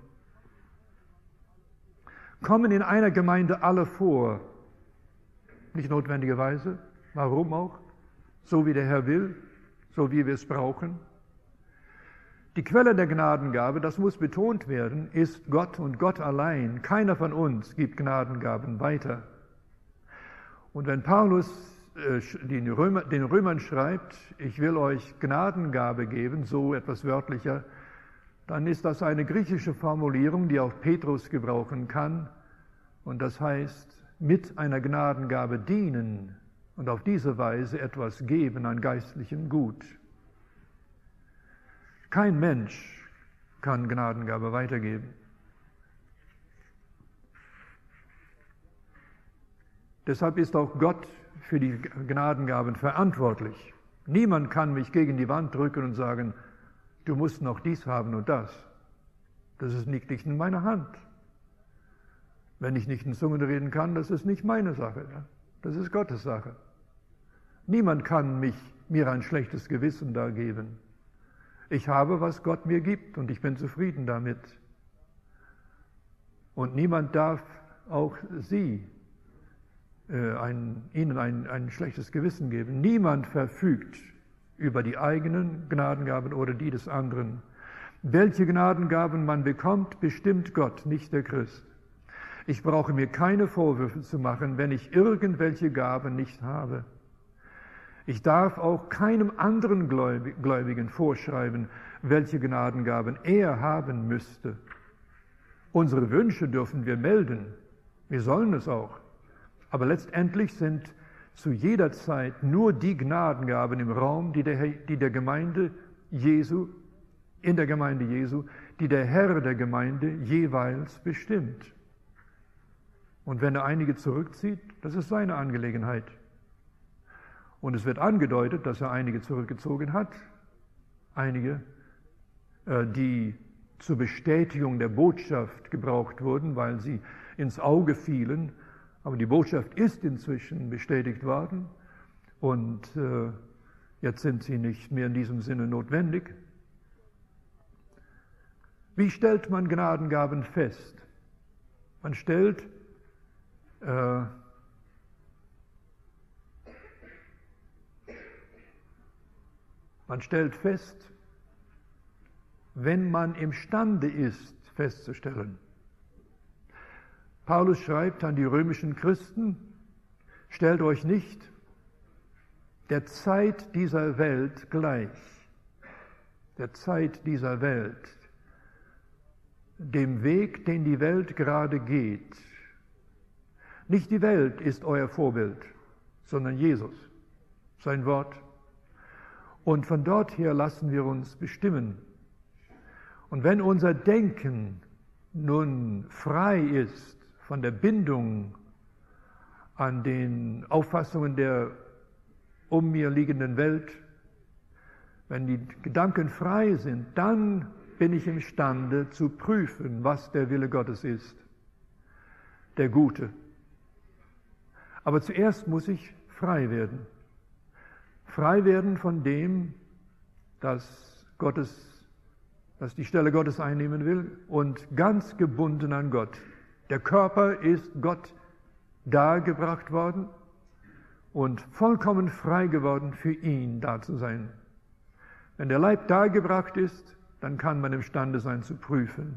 Speaker 1: Kommen in einer Gemeinde alle vor, nicht notwendigerweise, warum auch? So wie der Herr will, so wie wir es brauchen. Die Quelle der Gnadengabe, das muss betont werden, ist Gott und Gott allein. Keiner von uns gibt Gnadengaben weiter. Und wenn Paulus äh, den, Römer, den Römern schreibt, ich will euch Gnadengabe geben, so etwas wörtlicher, dann ist das eine griechische Formulierung, die auch Petrus gebrauchen kann. Und das heißt, mit einer Gnadengabe dienen und auf diese Weise etwas geben an geistlichem Gut. Kein Mensch kann Gnadengabe weitergeben. Deshalb ist auch Gott für die Gnadengaben verantwortlich. Niemand kann mich gegen die Wand drücken und sagen, du musst noch dies haben und das. Das ist nicht, nicht in meiner Hand. Wenn ich nicht in Zungen reden kann, das ist nicht meine Sache. Das ist Gottes Sache. Niemand kann mich, mir ein schlechtes Gewissen da geben. Ich habe, was Gott mir gibt und ich bin zufrieden damit. Und niemand darf auch Sie, äh, ein, Ihnen ein, ein schlechtes Gewissen geben. Niemand verfügt über die eigenen Gnadengaben oder die des anderen. Welche Gnadengaben man bekommt, bestimmt Gott, nicht der Christ. Ich brauche mir keine Vorwürfe zu machen, wenn ich irgendwelche Gaben nicht habe. Ich darf auch keinem anderen Gläubigen vorschreiben, welche Gnadengaben er haben müsste. Unsere Wünsche dürfen wir melden. Wir sollen es auch. Aber letztendlich sind zu jeder Zeit nur die Gnadengaben im Raum, die der, die der Gemeinde Jesu, in der Gemeinde Jesu, die der Herr der Gemeinde jeweils bestimmt. Und wenn er einige zurückzieht, das ist seine Angelegenheit. Und es wird angedeutet, dass er einige zurückgezogen hat. Einige, die zur Bestätigung der Botschaft gebraucht wurden, weil sie ins Auge fielen. Aber die Botschaft ist inzwischen bestätigt worden und äh, jetzt sind sie nicht mehr in diesem Sinne notwendig. Wie stellt man Gnadengaben fest? Man stellt äh, man stellt fest, wenn man imstande ist, festzustellen. Paulus schreibt an die römischen Christen, stellt euch nicht der Zeit dieser Welt gleich, der Zeit dieser Welt, dem Weg, den die Welt gerade geht. Nicht die Welt ist euer Vorbild, sondern Jesus, sein Wort. Und von dort her lassen wir uns bestimmen. Und wenn unser Denken nun frei ist von der Bindung an den Auffassungen der um mir liegenden Welt, wenn die Gedanken frei sind, dann bin ich imstande zu prüfen, was der Wille Gottes ist, der Gute. Aber zuerst muss ich frei werden. Frei werden von dem, dass Gottes, dass die Stelle Gottes einnehmen will und ganz gebunden an Gott. Der Körper ist Gott dargebracht worden und vollkommen frei geworden, für ihn da zu sein. Wenn der Leib dargebracht ist, dann kann man imstande sein zu prüfen.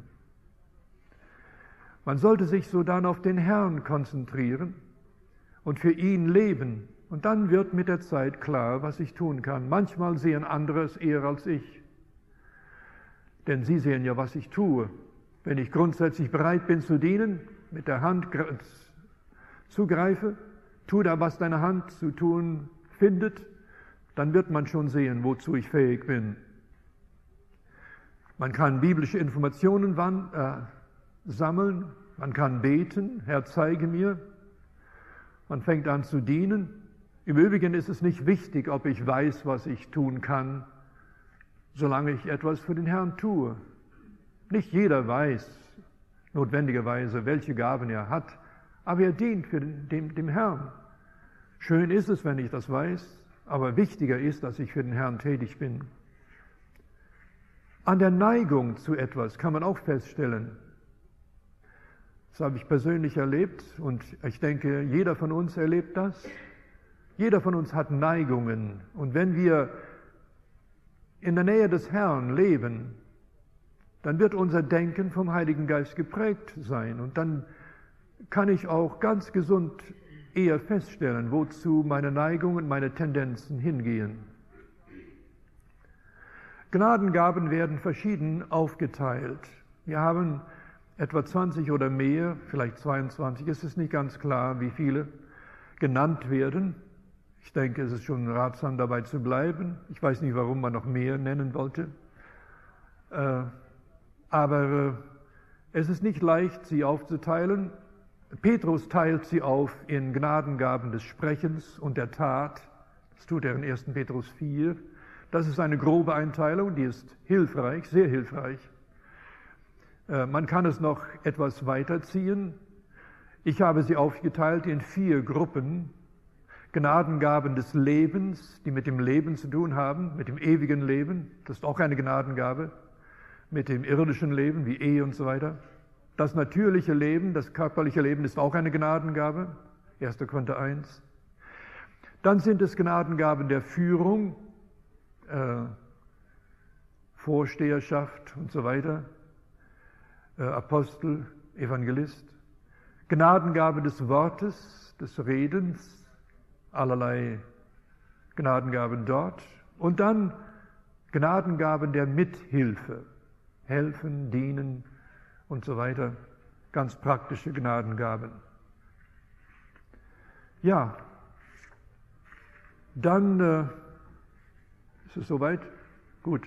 Speaker 1: Man sollte sich so dann auf den Herrn konzentrieren und für ihn leben. Und dann wird mit der Zeit klar, was ich tun kann. Manchmal sehen andere es eher als ich. Denn sie sehen ja, was ich tue. Wenn ich grundsätzlich bereit bin zu dienen, mit der Hand zugreife, tu da, was deine Hand zu tun findet, dann wird man schon sehen, wozu ich fähig bin. Man kann biblische Informationen äh, sammeln, man kann beten, Herr, zeige mir. Man fängt an zu dienen. Im Übrigen ist es nicht wichtig, ob ich weiß, was ich tun kann, solange ich etwas für den Herrn tue. Nicht jeder weiß notwendigerweise, welche Gaben er hat, aber er dient für den, dem, dem Herrn. Schön ist es, wenn ich das weiß, aber wichtiger ist, dass ich für den Herrn tätig bin. An der Neigung zu etwas kann man auch feststellen. Das habe ich persönlich erlebt und ich denke, jeder von uns erlebt das. Jeder von uns hat Neigungen und wenn wir in der Nähe des Herrn leben, dann wird unser Denken vom Heiligen Geist geprägt sein und dann kann ich auch ganz gesund eher feststellen, wozu meine Neigungen, meine Tendenzen hingehen. Gnadengaben werden verschieden aufgeteilt. Wir haben etwa zwanzig oder mehr, vielleicht zweiundzwanzig, es ist nicht ganz klar, wie viele genannt werden. Ich denke, es ist schon ratsam, dabei zu bleiben. Ich weiß nicht, warum man noch mehr nennen wollte. Äh, aber äh, es ist nicht leicht, sie aufzuteilen. Petrus teilt sie auf in Gnadengaben des Sprechens und der Tat. Das tut er in ersten Petrus vier. Das ist eine grobe Einteilung, die ist hilfreich, sehr hilfreich. Äh, man kann es noch etwas weiterziehen. Ich habe sie aufgeteilt in vier Gruppen. Gnadengaben des Lebens, die mit dem Leben zu tun haben, mit dem ewigen Leben. Das ist auch eine Gnadengabe. Mit dem irdischen Leben, wie Ehe und so weiter. Das natürliche Leben, das körperliche Leben ist auch eine Gnadengabe. erster Korinther eins. Dann sind es Gnadengaben der Führung, äh, Vorsteherschaft und so weiter. Äh, Apostel, Evangelist. Gnadengabe des Wortes, des Redens, allerlei Gnadengaben dort. Und dann Gnadengaben der Mithilfe, helfen, dienen und so weiter. Ganz praktische Gnadengaben. Ja, dann äh, ist es soweit? Gut.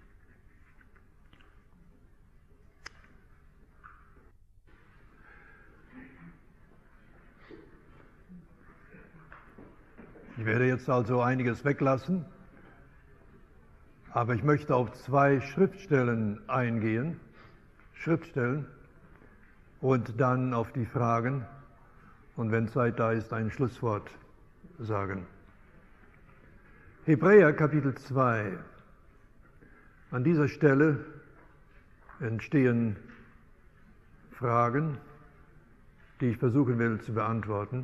Speaker 1: Ich werde jetzt also einiges weglassen, aber ich möchte auf zwei Schriftstellen eingehen. Schriftstellen. und dann auf die Fragen und wenn Zeit da ist, ein Schlusswort sagen. Hebräer Kapitel zwei. An dieser Stelle entstehen Fragen, die ich versuchen will zu beantworten.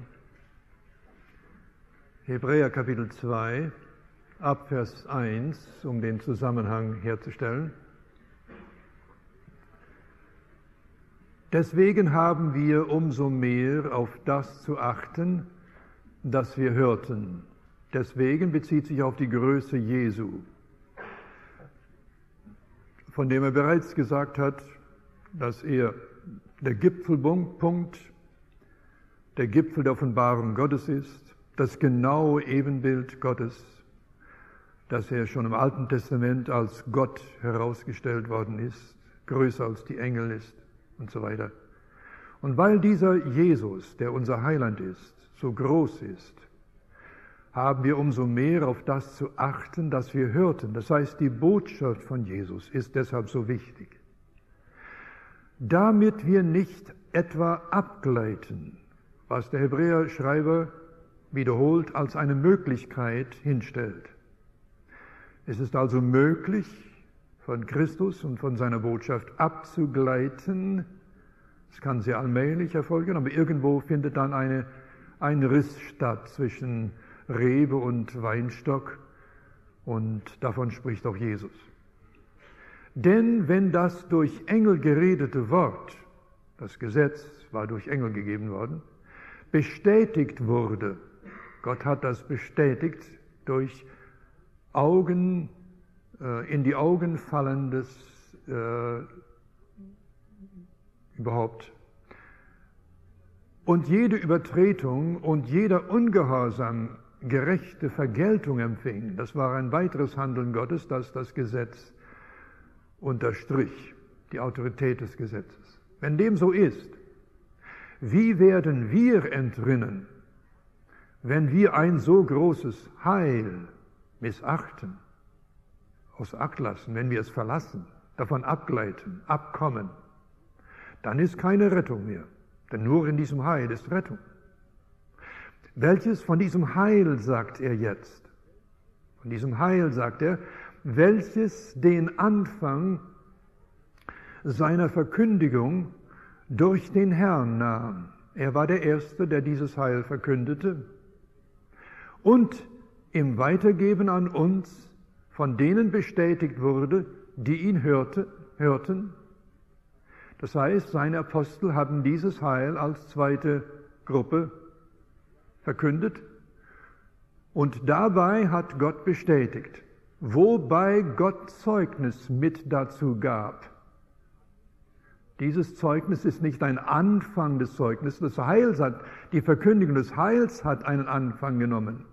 Speaker 1: Hebräer Kapitel zwei, ab Vers eins, um den Zusammenhang herzustellen. Deswegen haben wir umso mehr auf das zu achten, das wir hörten. Deswegen bezieht sich auf die Größe Jesu, von dem er bereits gesagt hat, dass er der Gipfelpunkt, der Gipfel der Offenbarung Gottes ist, das genaue Ebenbild Gottes, dass er schon im Alten Testament als Gott herausgestellt worden ist, größer als die Engel ist und so weiter. Und weil dieser Jesus, der unser Heiland ist, so groß ist, haben wir umso mehr auf das zu achten, das wir hörten. Das heißt, die Botschaft von Jesus ist deshalb so wichtig. Damit wir nicht etwa abgleiten, was der Hebräerschreiber wiederholt als eine Möglichkeit hinstellt. Es ist also möglich, von Christus und von seiner Botschaft abzugleiten. Es kann sehr allmählich erfolgen, aber irgendwo findet dann eine, ein Riss statt zwischen Rebe und Weinstock und davon spricht auch Jesus. Denn wenn das durch Engel geredete Wort, das Gesetz war durch Engel gegeben worden, bestätigt wurde, Gott hat das bestätigt durch Augen, äh, in die Augen fallendes äh, überhaupt. Und jede Übertretung und jeder Ungehorsam gerechte Vergeltung empfing. Das war ein weiteres Handeln Gottes, das das Gesetz unterstrich, die Autorität des Gesetzes. Wenn dem so ist, wie werden wir entrinnen, wenn wir ein so großes Heil missachten, außer Acht lassen, wenn wir es verlassen, davon abgleiten, abkommen, dann ist keine Rettung mehr. Denn nur in diesem Heil ist Rettung. Welches von diesem Heil sagt er jetzt? Von diesem Heil sagt er, welches den Anfang seiner Verkündigung durch den Herrn nahm. Er war der Erste, der dieses Heil verkündete. Und im Weitergeben an uns von denen bestätigt wurde, die ihn hörte, hörten. Das heißt, seine Apostel haben dieses Heil als zweite Gruppe verkündet und dabei hat Gott bestätigt, wobei Gott Zeugnis mit dazu gab. Dieses Zeugnis ist nicht ein Anfang des Zeugnisses, das Heils hat, die Verkündigung des Heils hat einen Anfang genommen.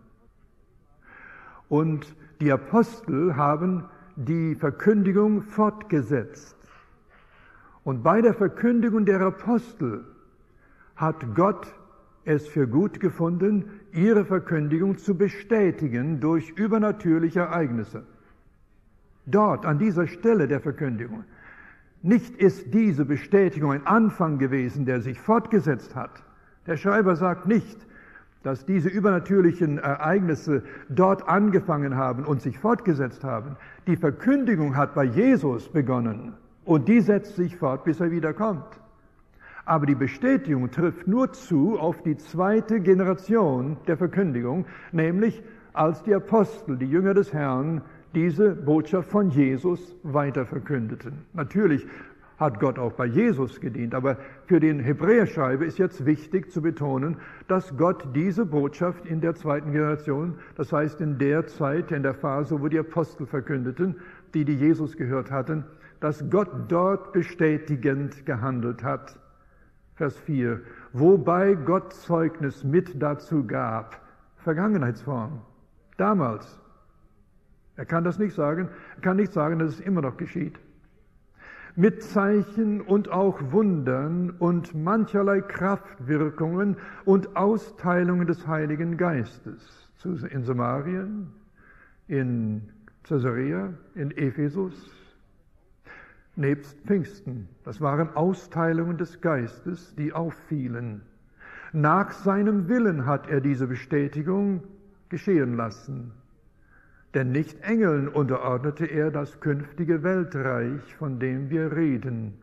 Speaker 1: Und die Apostel haben die Verkündigung fortgesetzt. Und bei der Verkündigung der Apostel hat Gott es für gut gefunden, ihre Verkündigung zu bestätigen durch übernatürliche Ereignisse. Dort, an dieser Stelle der Verkündigung. Nicht ist diese Bestätigung ein Anfang gewesen, der sich fortgesetzt hat. Der Schreiber sagt nicht, dass diese übernatürlichen Ereignisse dort angefangen haben und sich fortgesetzt haben. Die Verkündigung hat bei Jesus begonnen und die setzt sich fort, bis er wiederkommt. Aber die Bestätigung trifft nur zu auf die zweite Generation der Verkündigung, nämlich als die Apostel, die Jünger des Herrn, diese Botschaft von Jesus weiter verkündeten. Natürlich hat Gott auch bei Jesus gedient, aber für den Hebräerschreiber ist jetzt wichtig zu betonen, dass Gott diese Botschaft in der zweiten Generation, das heißt in der Zeit, in der Phase, wo die Apostel verkündeten, die, die Jesus gehört hatten, dass Gott dort bestätigend gehandelt hat. Vers vier, wobei Gott Zeugnis mit dazu gab. Vergangenheitsform. Damals. Er kann das nicht sagen. Er kann nicht sagen, dass es immer noch geschieht. Mit Zeichen und auch Wundern und mancherlei Kraftwirkungen und Austeilungen des Heiligen Geistes. In Samarien, in Caesarea, in Ephesus. nebst Pfingsten. Das waren Austeilungen des Geistes, die auffielen. Nach seinem Willen hat er diese Bestätigung geschehen lassen. Denn nicht Engeln unterordnete er das künftige Weltreich, von dem wir reden.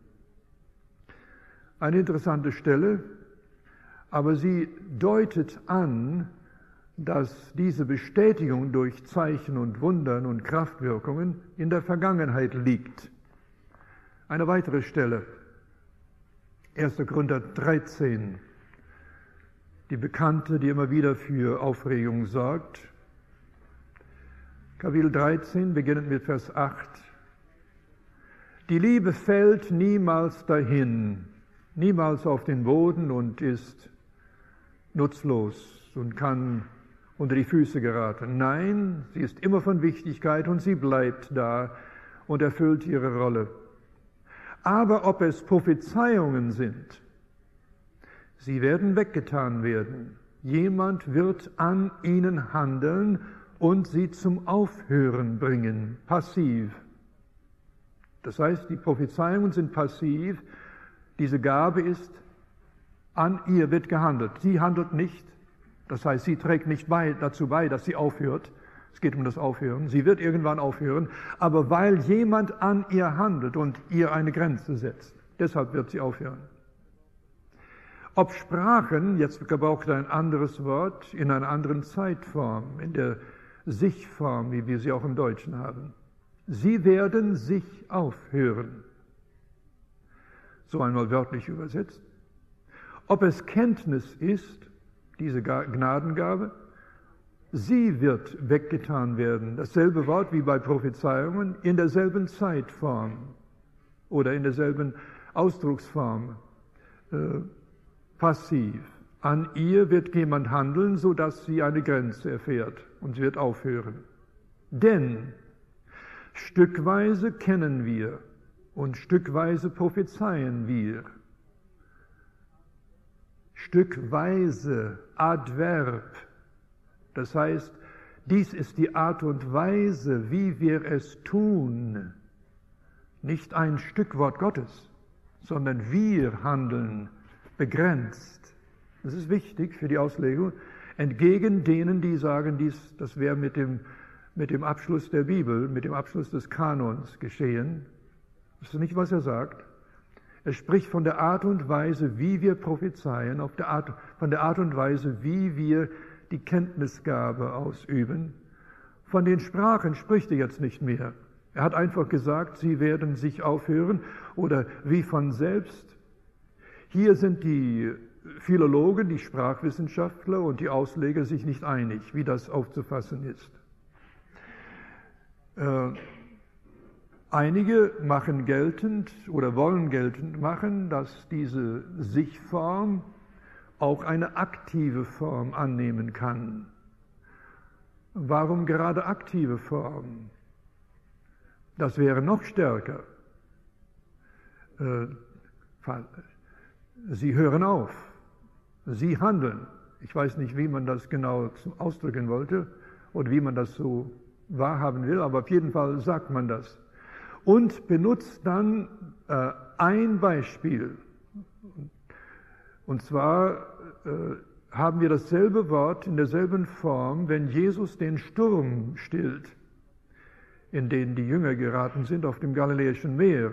Speaker 1: Eine interessante Stelle, aber sie deutet an, dass diese Bestätigung durch Zeichen und Wundern und Kraftwirkungen in der Vergangenheit liegt. Eine weitere Stelle, erster Korinther dreizehn, die bekannte, die immer wieder für Aufregung sorgt. Kapitel dreizehn, beginnend mit Vers acht. Die Liebe fällt niemals dahin, niemals auf den Boden und ist nutzlos und kann unter die Füße geraten. Nein, sie ist immer von Wichtigkeit und sie bleibt da und erfüllt ihre Rolle. Aber ob es Prophezeiungen sind, sie werden weggetan werden. Jemand wird an ihnen handeln und sie zum Aufhören bringen, passiv. Das heißt, die Prophezeiungen sind passiv, diese Gabe ist, an ihr wird gehandelt. Sie handelt nicht, das heißt, sie trägt nicht bei, dazu bei, dass sie aufhört. Es geht um das Aufhören. Sie wird irgendwann aufhören, aber weil jemand an ihr handelt und ihr eine Grenze setzt, deshalb wird sie aufhören. Ob Sprachen, jetzt gebraucht er ein anderes Wort, in einer anderen Zeitform, in der Sichform, wie wir sie auch im Deutschen haben. Sie werden sich aufhören. So einmal wörtlich übersetzt. Ob es Kenntnis ist, diese Gnadengabe, sie wird weggetan werden. Dasselbe Wort wie bei Prophezeiungen in derselben Zeitform oder in derselben Ausdrucksform, äh, passiv. An ihr wird jemand handeln, sodass sie eine Grenze erfährt und sie wird aufhören. Denn stückweise kennen wir und stückweise prophezeien wir. Stückweise, Adverb. Das heißt, dies ist die Art und Weise, wie wir es tun. Nicht ein Stückwort Gottes, sondern wir handeln begrenzt. Das ist wichtig für die Auslegung, entgegen denen, die sagen, dies, das wäre mit dem, mit dem Abschluss der Bibel, mit dem Abschluss des Kanons geschehen. Das ist nicht, was er sagt. Er spricht von der Art und Weise, wie wir prophezeien, auf der Art, von der Art und Weise, wie wir die Kenntnisgabe ausüben. Von den Sprachen spricht er jetzt nicht mehr. Er hat einfach gesagt, sie werden sich aufhören oder wie von selbst. Hier sind die Philologen, die Sprachwissenschaftler und die Ausleger sich nicht einig, wie das aufzufassen ist. Äh, einige machen geltend oder wollen geltend machen, dass diese Sichform auch eine aktive Form annehmen kann. Warum gerade aktive Form? Das wäre noch stärker. Äh, Sie hören auf. Sie handeln. Ich weiß nicht, wie man das genau ausdrücken wollte oder wie man das so wahrhaben will, aber auf jeden Fall sagt man das. Und benutzt dann äh, ein Beispiel. Und zwar äh, haben wir dasselbe Wort in derselben Form, wenn Jesus den Sturm stillt, in den die Jünger geraten sind auf dem Galiläischen Meer.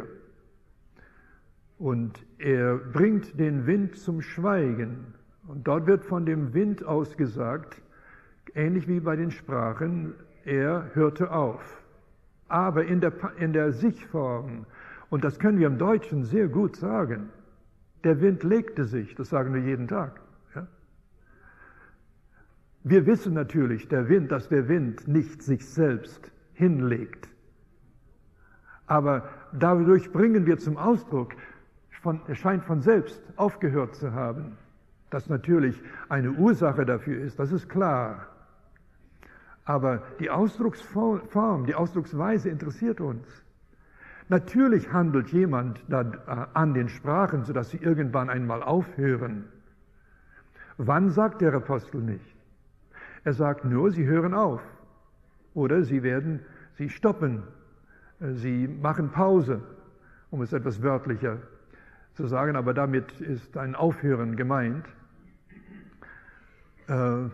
Speaker 1: Und er bringt den Wind zum Schweigen. Und dort wird von dem Wind ausgesagt, ähnlich wie bei den Sprachen, er hörte auf. Aber in der, in der Sichform, und das können wir im Deutschen sehr gut sagen, der Wind legte sich, das sagen wir jeden Tag. Ja? Wir wissen natürlich, der Wind, dass der Wind nicht sich selbst hinlegt. Aber dadurch bringen wir zum Ausdruck, von, er scheint von selbst aufgehört zu haben. Dass natürlich eine Ursache dafür ist, das ist klar. Aber die Ausdrucksform, die Ausdrucksweise interessiert uns. Natürlich handelt jemand da an den Sprachen, sodass sie irgendwann einmal aufhören. Wann sagt der Apostel nicht? Er sagt nur, sie hören auf. Oder sie werden, sie stoppen, sie machen Pause. um es etwas wörtlicher zu sagen, aber damit ist ein Aufhören gemeint. Äh,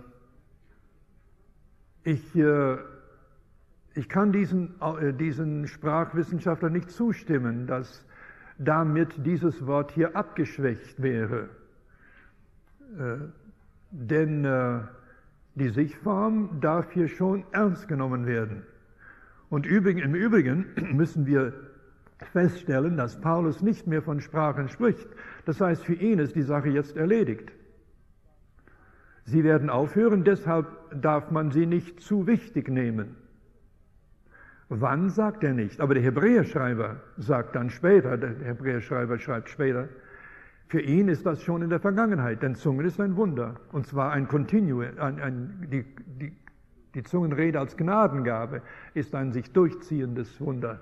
Speaker 1: ich, äh, ich kann diesen, äh, diesen Sprachwissenschaftlern nicht zustimmen, dass damit dieses Wort hier abgeschwächt wäre. Äh, denn äh, die Sichform darf hier schon ernst genommen werden. Und übrigen, im Übrigen müssen wir feststellen, dass Paulus nicht mehr von Sprachen spricht. Das heißt, für ihn ist die Sache jetzt erledigt. Sie werden aufhören, deshalb darf man sie nicht zu wichtig nehmen. Wann, sagt er nicht, aber der Hebräerschreiber sagt dann später, der Hebräerschreiber schreibt später, für ihn ist das schon in der Vergangenheit, denn Zungen ist ein Wunder, und zwar ein Continuum, ein, ein, die, die, die Zungenrede als Gnadengabe ist ein sich durchziehendes Wunder.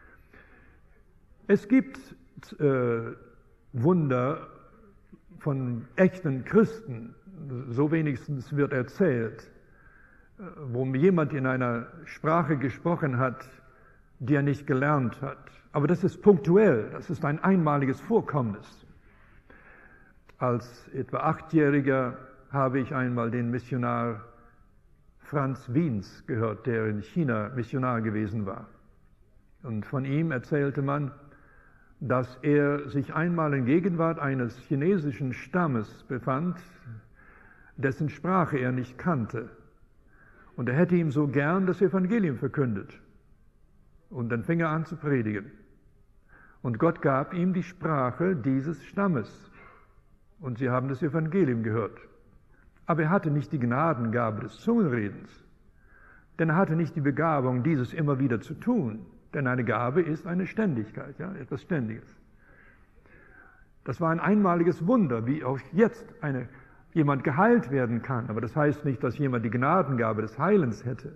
Speaker 1: Es gibt äh, Wunder von echten Christen, so wenigstens wird erzählt, wo jemand in einer Sprache gesprochen hat, die er nicht gelernt hat. Aber das ist punktuell, das ist ein einmaliges Vorkommnis. Als etwa Achtjähriger habe ich einmal den Missionar Franz Wiens gehört, der in China Missionar gewesen war. Und von ihm erzählte man, dass er sich einmal in Gegenwart eines chinesischen Stammes befand, dessen Sprache er nicht kannte. Und er hätte ihm so gern das Evangelium verkündet. Und dann fing er an zu predigen. Und Gott gab ihm die Sprache dieses Stammes. Und sie haben das Evangelium gehört. Aber er hatte nicht die Gnadengabe des Zungenredens. Denn er hatte nicht die Begabung, dieses immer wieder zu tun. Denn eine Gabe ist eine Ständigkeit, ja, etwas Ständiges. Das war ein einmaliges Wunder, wie auch jetzt eine jemand geheilt werden kann, aber das heißt nicht, dass jemand die Gnadengabe des Heilens hätte.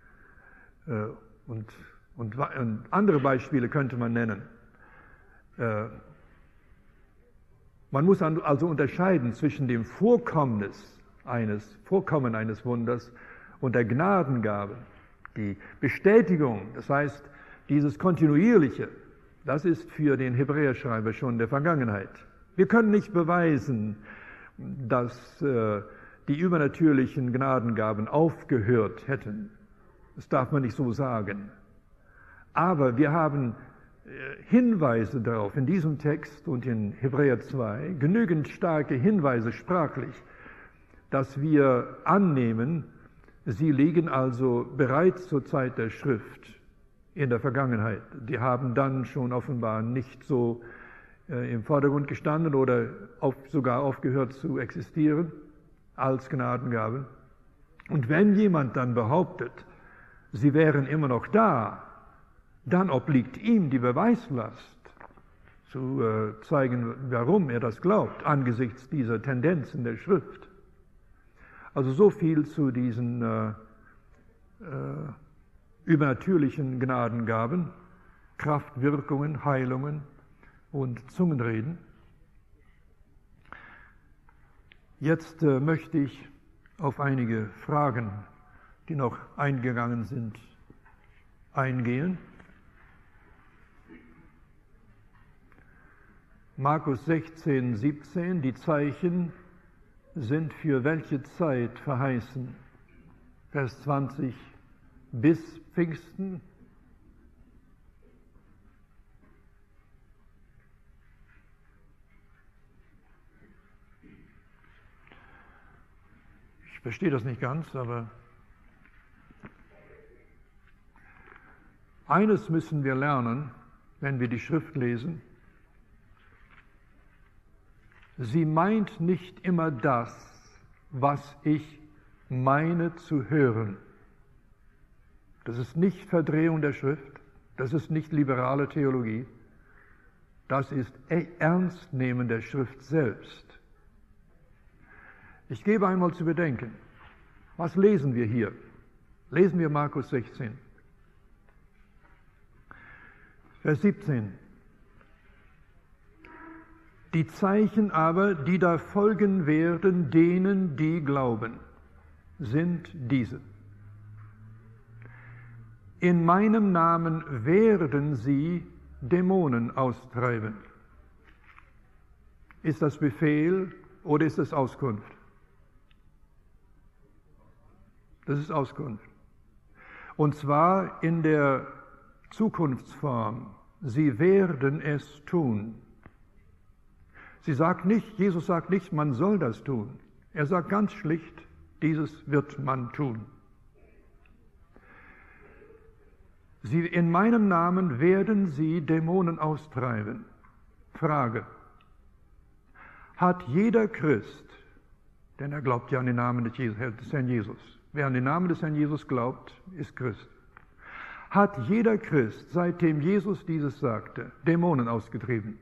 Speaker 1: Und, und, und andere Beispiele könnte man nennen. Man muss also unterscheiden zwischen dem Vorkommnis eines, Vorkommen eines Wunders und der Gnadengabe. Die Bestätigung, das heißt, dieses Kontinuierliche, das ist für den Hebräerschreiber schon der Vergangenheit. Wir können nicht beweisen, dass äh, die übernatürlichen Gnadengaben aufgehört hätten. Das darf man nicht so sagen. Aber wir haben äh, Hinweise darauf in diesem Text und in Hebräer zwei, genügend starke Hinweise sprachlich, dass wir annehmen, sie liegen also bereits zur Zeit der Schrift in der Vergangenheit. Die haben dann schon offenbar nicht so im Vordergrund gestanden oder auf, sogar aufgehört zu existieren als Gnadengabe. Und wenn jemand dann behauptet, sie wären immer noch da, dann obliegt ihm die Beweislast, zu äh, zeigen, warum er das glaubt, angesichts dieser Tendenzen der Schrift. Also so viel zu diesen äh, äh, übernatürlichen Gnadengaben, Kraftwirkungen, Heilungen und Zungenreden. Jetzt äh, möchte ich auf einige Fragen, die noch eingegangen sind, eingehen. Markus sechzehn, siebzehn, die Zeichen sind für welche Zeit verheißen? Vers zwanzig, bis Pfingsten. Ich verstehe das nicht ganz, aber eines müssen wir lernen, wenn wir die Schrift lesen. Sie meint nicht immer das, was ich meine zu hören. Das ist nicht Verdrehung der Schrift, das ist nicht liberale Theologie, das ist Ernstnehmen der Schrift selbst. Ich gebe einmal zu bedenken, was lesen wir hier? Lesen wir Markus sechzehn, Vers siebzehn. Die Zeichen aber, die da folgen werden, denen, die glauben, sind diese. In meinem Namen werden sie Dämonen austreiben. Ist das Befehl oder ist das Auskunft? Das ist Auskunft. Und zwar in der Zukunftsform. Sie werden es tun. Sie sagt nicht, Jesus sagt nicht, man soll das tun. Er sagt ganz schlicht, dieses wird man tun. Sie, in meinem Namen werden sie Dämonen austreiben. Frage. Hat jeder Christ, denn er glaubt ja an den Namen des Herrn Jesus, wer an den Namen des Herrn Jesus glaubt, ist Christ. Hat jeder Christ, seitdem Jesus dieses sagte, Dämonen ausgetrieben?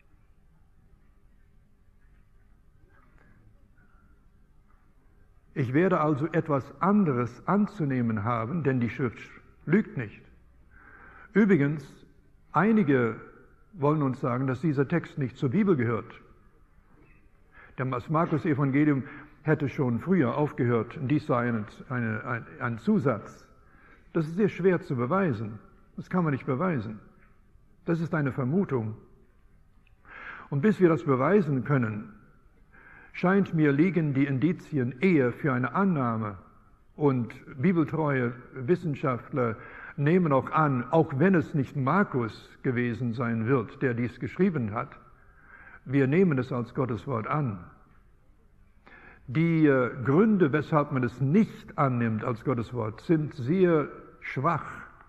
Speaker 1: Ich werde also etwas anderes anzunehmen haben, denn die Schrift lügt nicht. Übrigens, einige wollen uns sagen, dass dieser Text nicht zur Bibel gehört. Das Markus-Evangelium hätte schon früher aufgehört, und dies sei eine, eine, ein, ein Zusatz. Das ist sehr schwer zu beweisen. Das kann man nicht beweisen. Das ist eine Vermutung. Und bis wir das beweisen können, scheint mir liegen die Indizien eher für eine Annahme. Und bibeltreue Wissenschaftler nehmen auch an, auch wenn es nicht Markus gewesen sein wird, der dies geschrieben hat, wir nehmen es als Gottes Wort an. Die äh, Gründe, weshalb man es nicht annimmt als Gottes Wort, sind sehr schwach.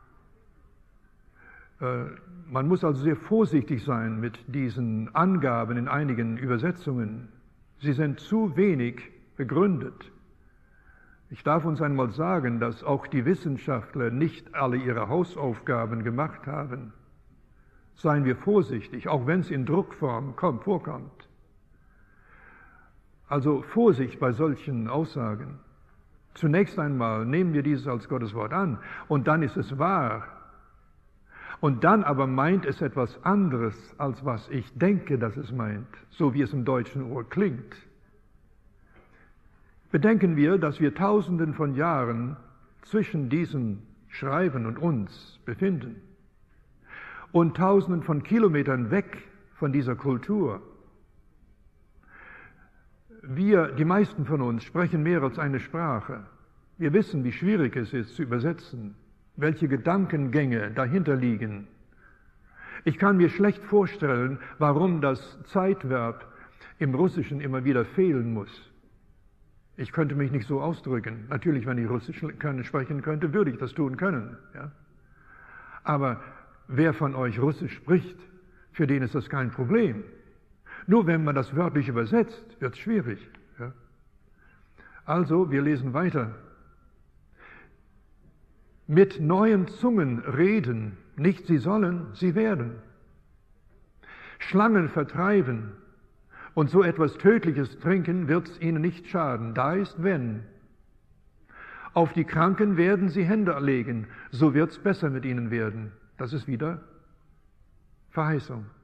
Speaker 1: Äh, man muss also sehr vorsichtig sein mit diesen Angaben in einigen Übersetzungen. Sie sind zu wenig begründet. Ich darf uns einmal sagen, dass auch die Wissenschaftler nicht alle ihre Hausaufgaben gemacht haben. Seien wir vorsichtig, auch wenn es in Druckform kommt, vorkommt. Also Vorsicht bei solchen Aussagen. Zunächst einmal nehmen wir dieses als Gottes Wort an und dann ist es wahr. Und dann aber meint es etwas anderes, als was ich denke, dass es meint, so wie es im deutschen Ohr klingt. Bedenken wir, dass wir Tausenden von Jahren zwischen diesem Schreiben und uns befinden und Tausenden von Kilometern weg von dieser Kultur. Wir, die meisten von uns, sprechen mehr als eine Sprache. Wir wissen, wie schwierig es ist zu übersetzen, welche Gedankengänge dahinter liegen. Ich kann mir schlecht vorstellen, warum das Zeitverb im Russischen immer wieder fehlen muss. Ich könnte mich nicht so ausdrücken. Natürlich, wenn ich Russisch können, sprechen könnte, würde ich das tun können. Ja? Aber wer von euch Russisch spricht, für den ist das kein Problem. Nur wenn man das wörtlich übersetzt, wird es schwierig. Ja? Also, wir lesen weiter. Mit neuen Zungen reden, nicht sie sollen, sie werden. Schlangen vertreiben und so etwas Tödliches trinken, wird es ihnen nicht schaden. Da ist wenn. Auf die Kranken werden sie Hände legen, so wird es besser mit ihnen werden. Das ist wieder Verheißung.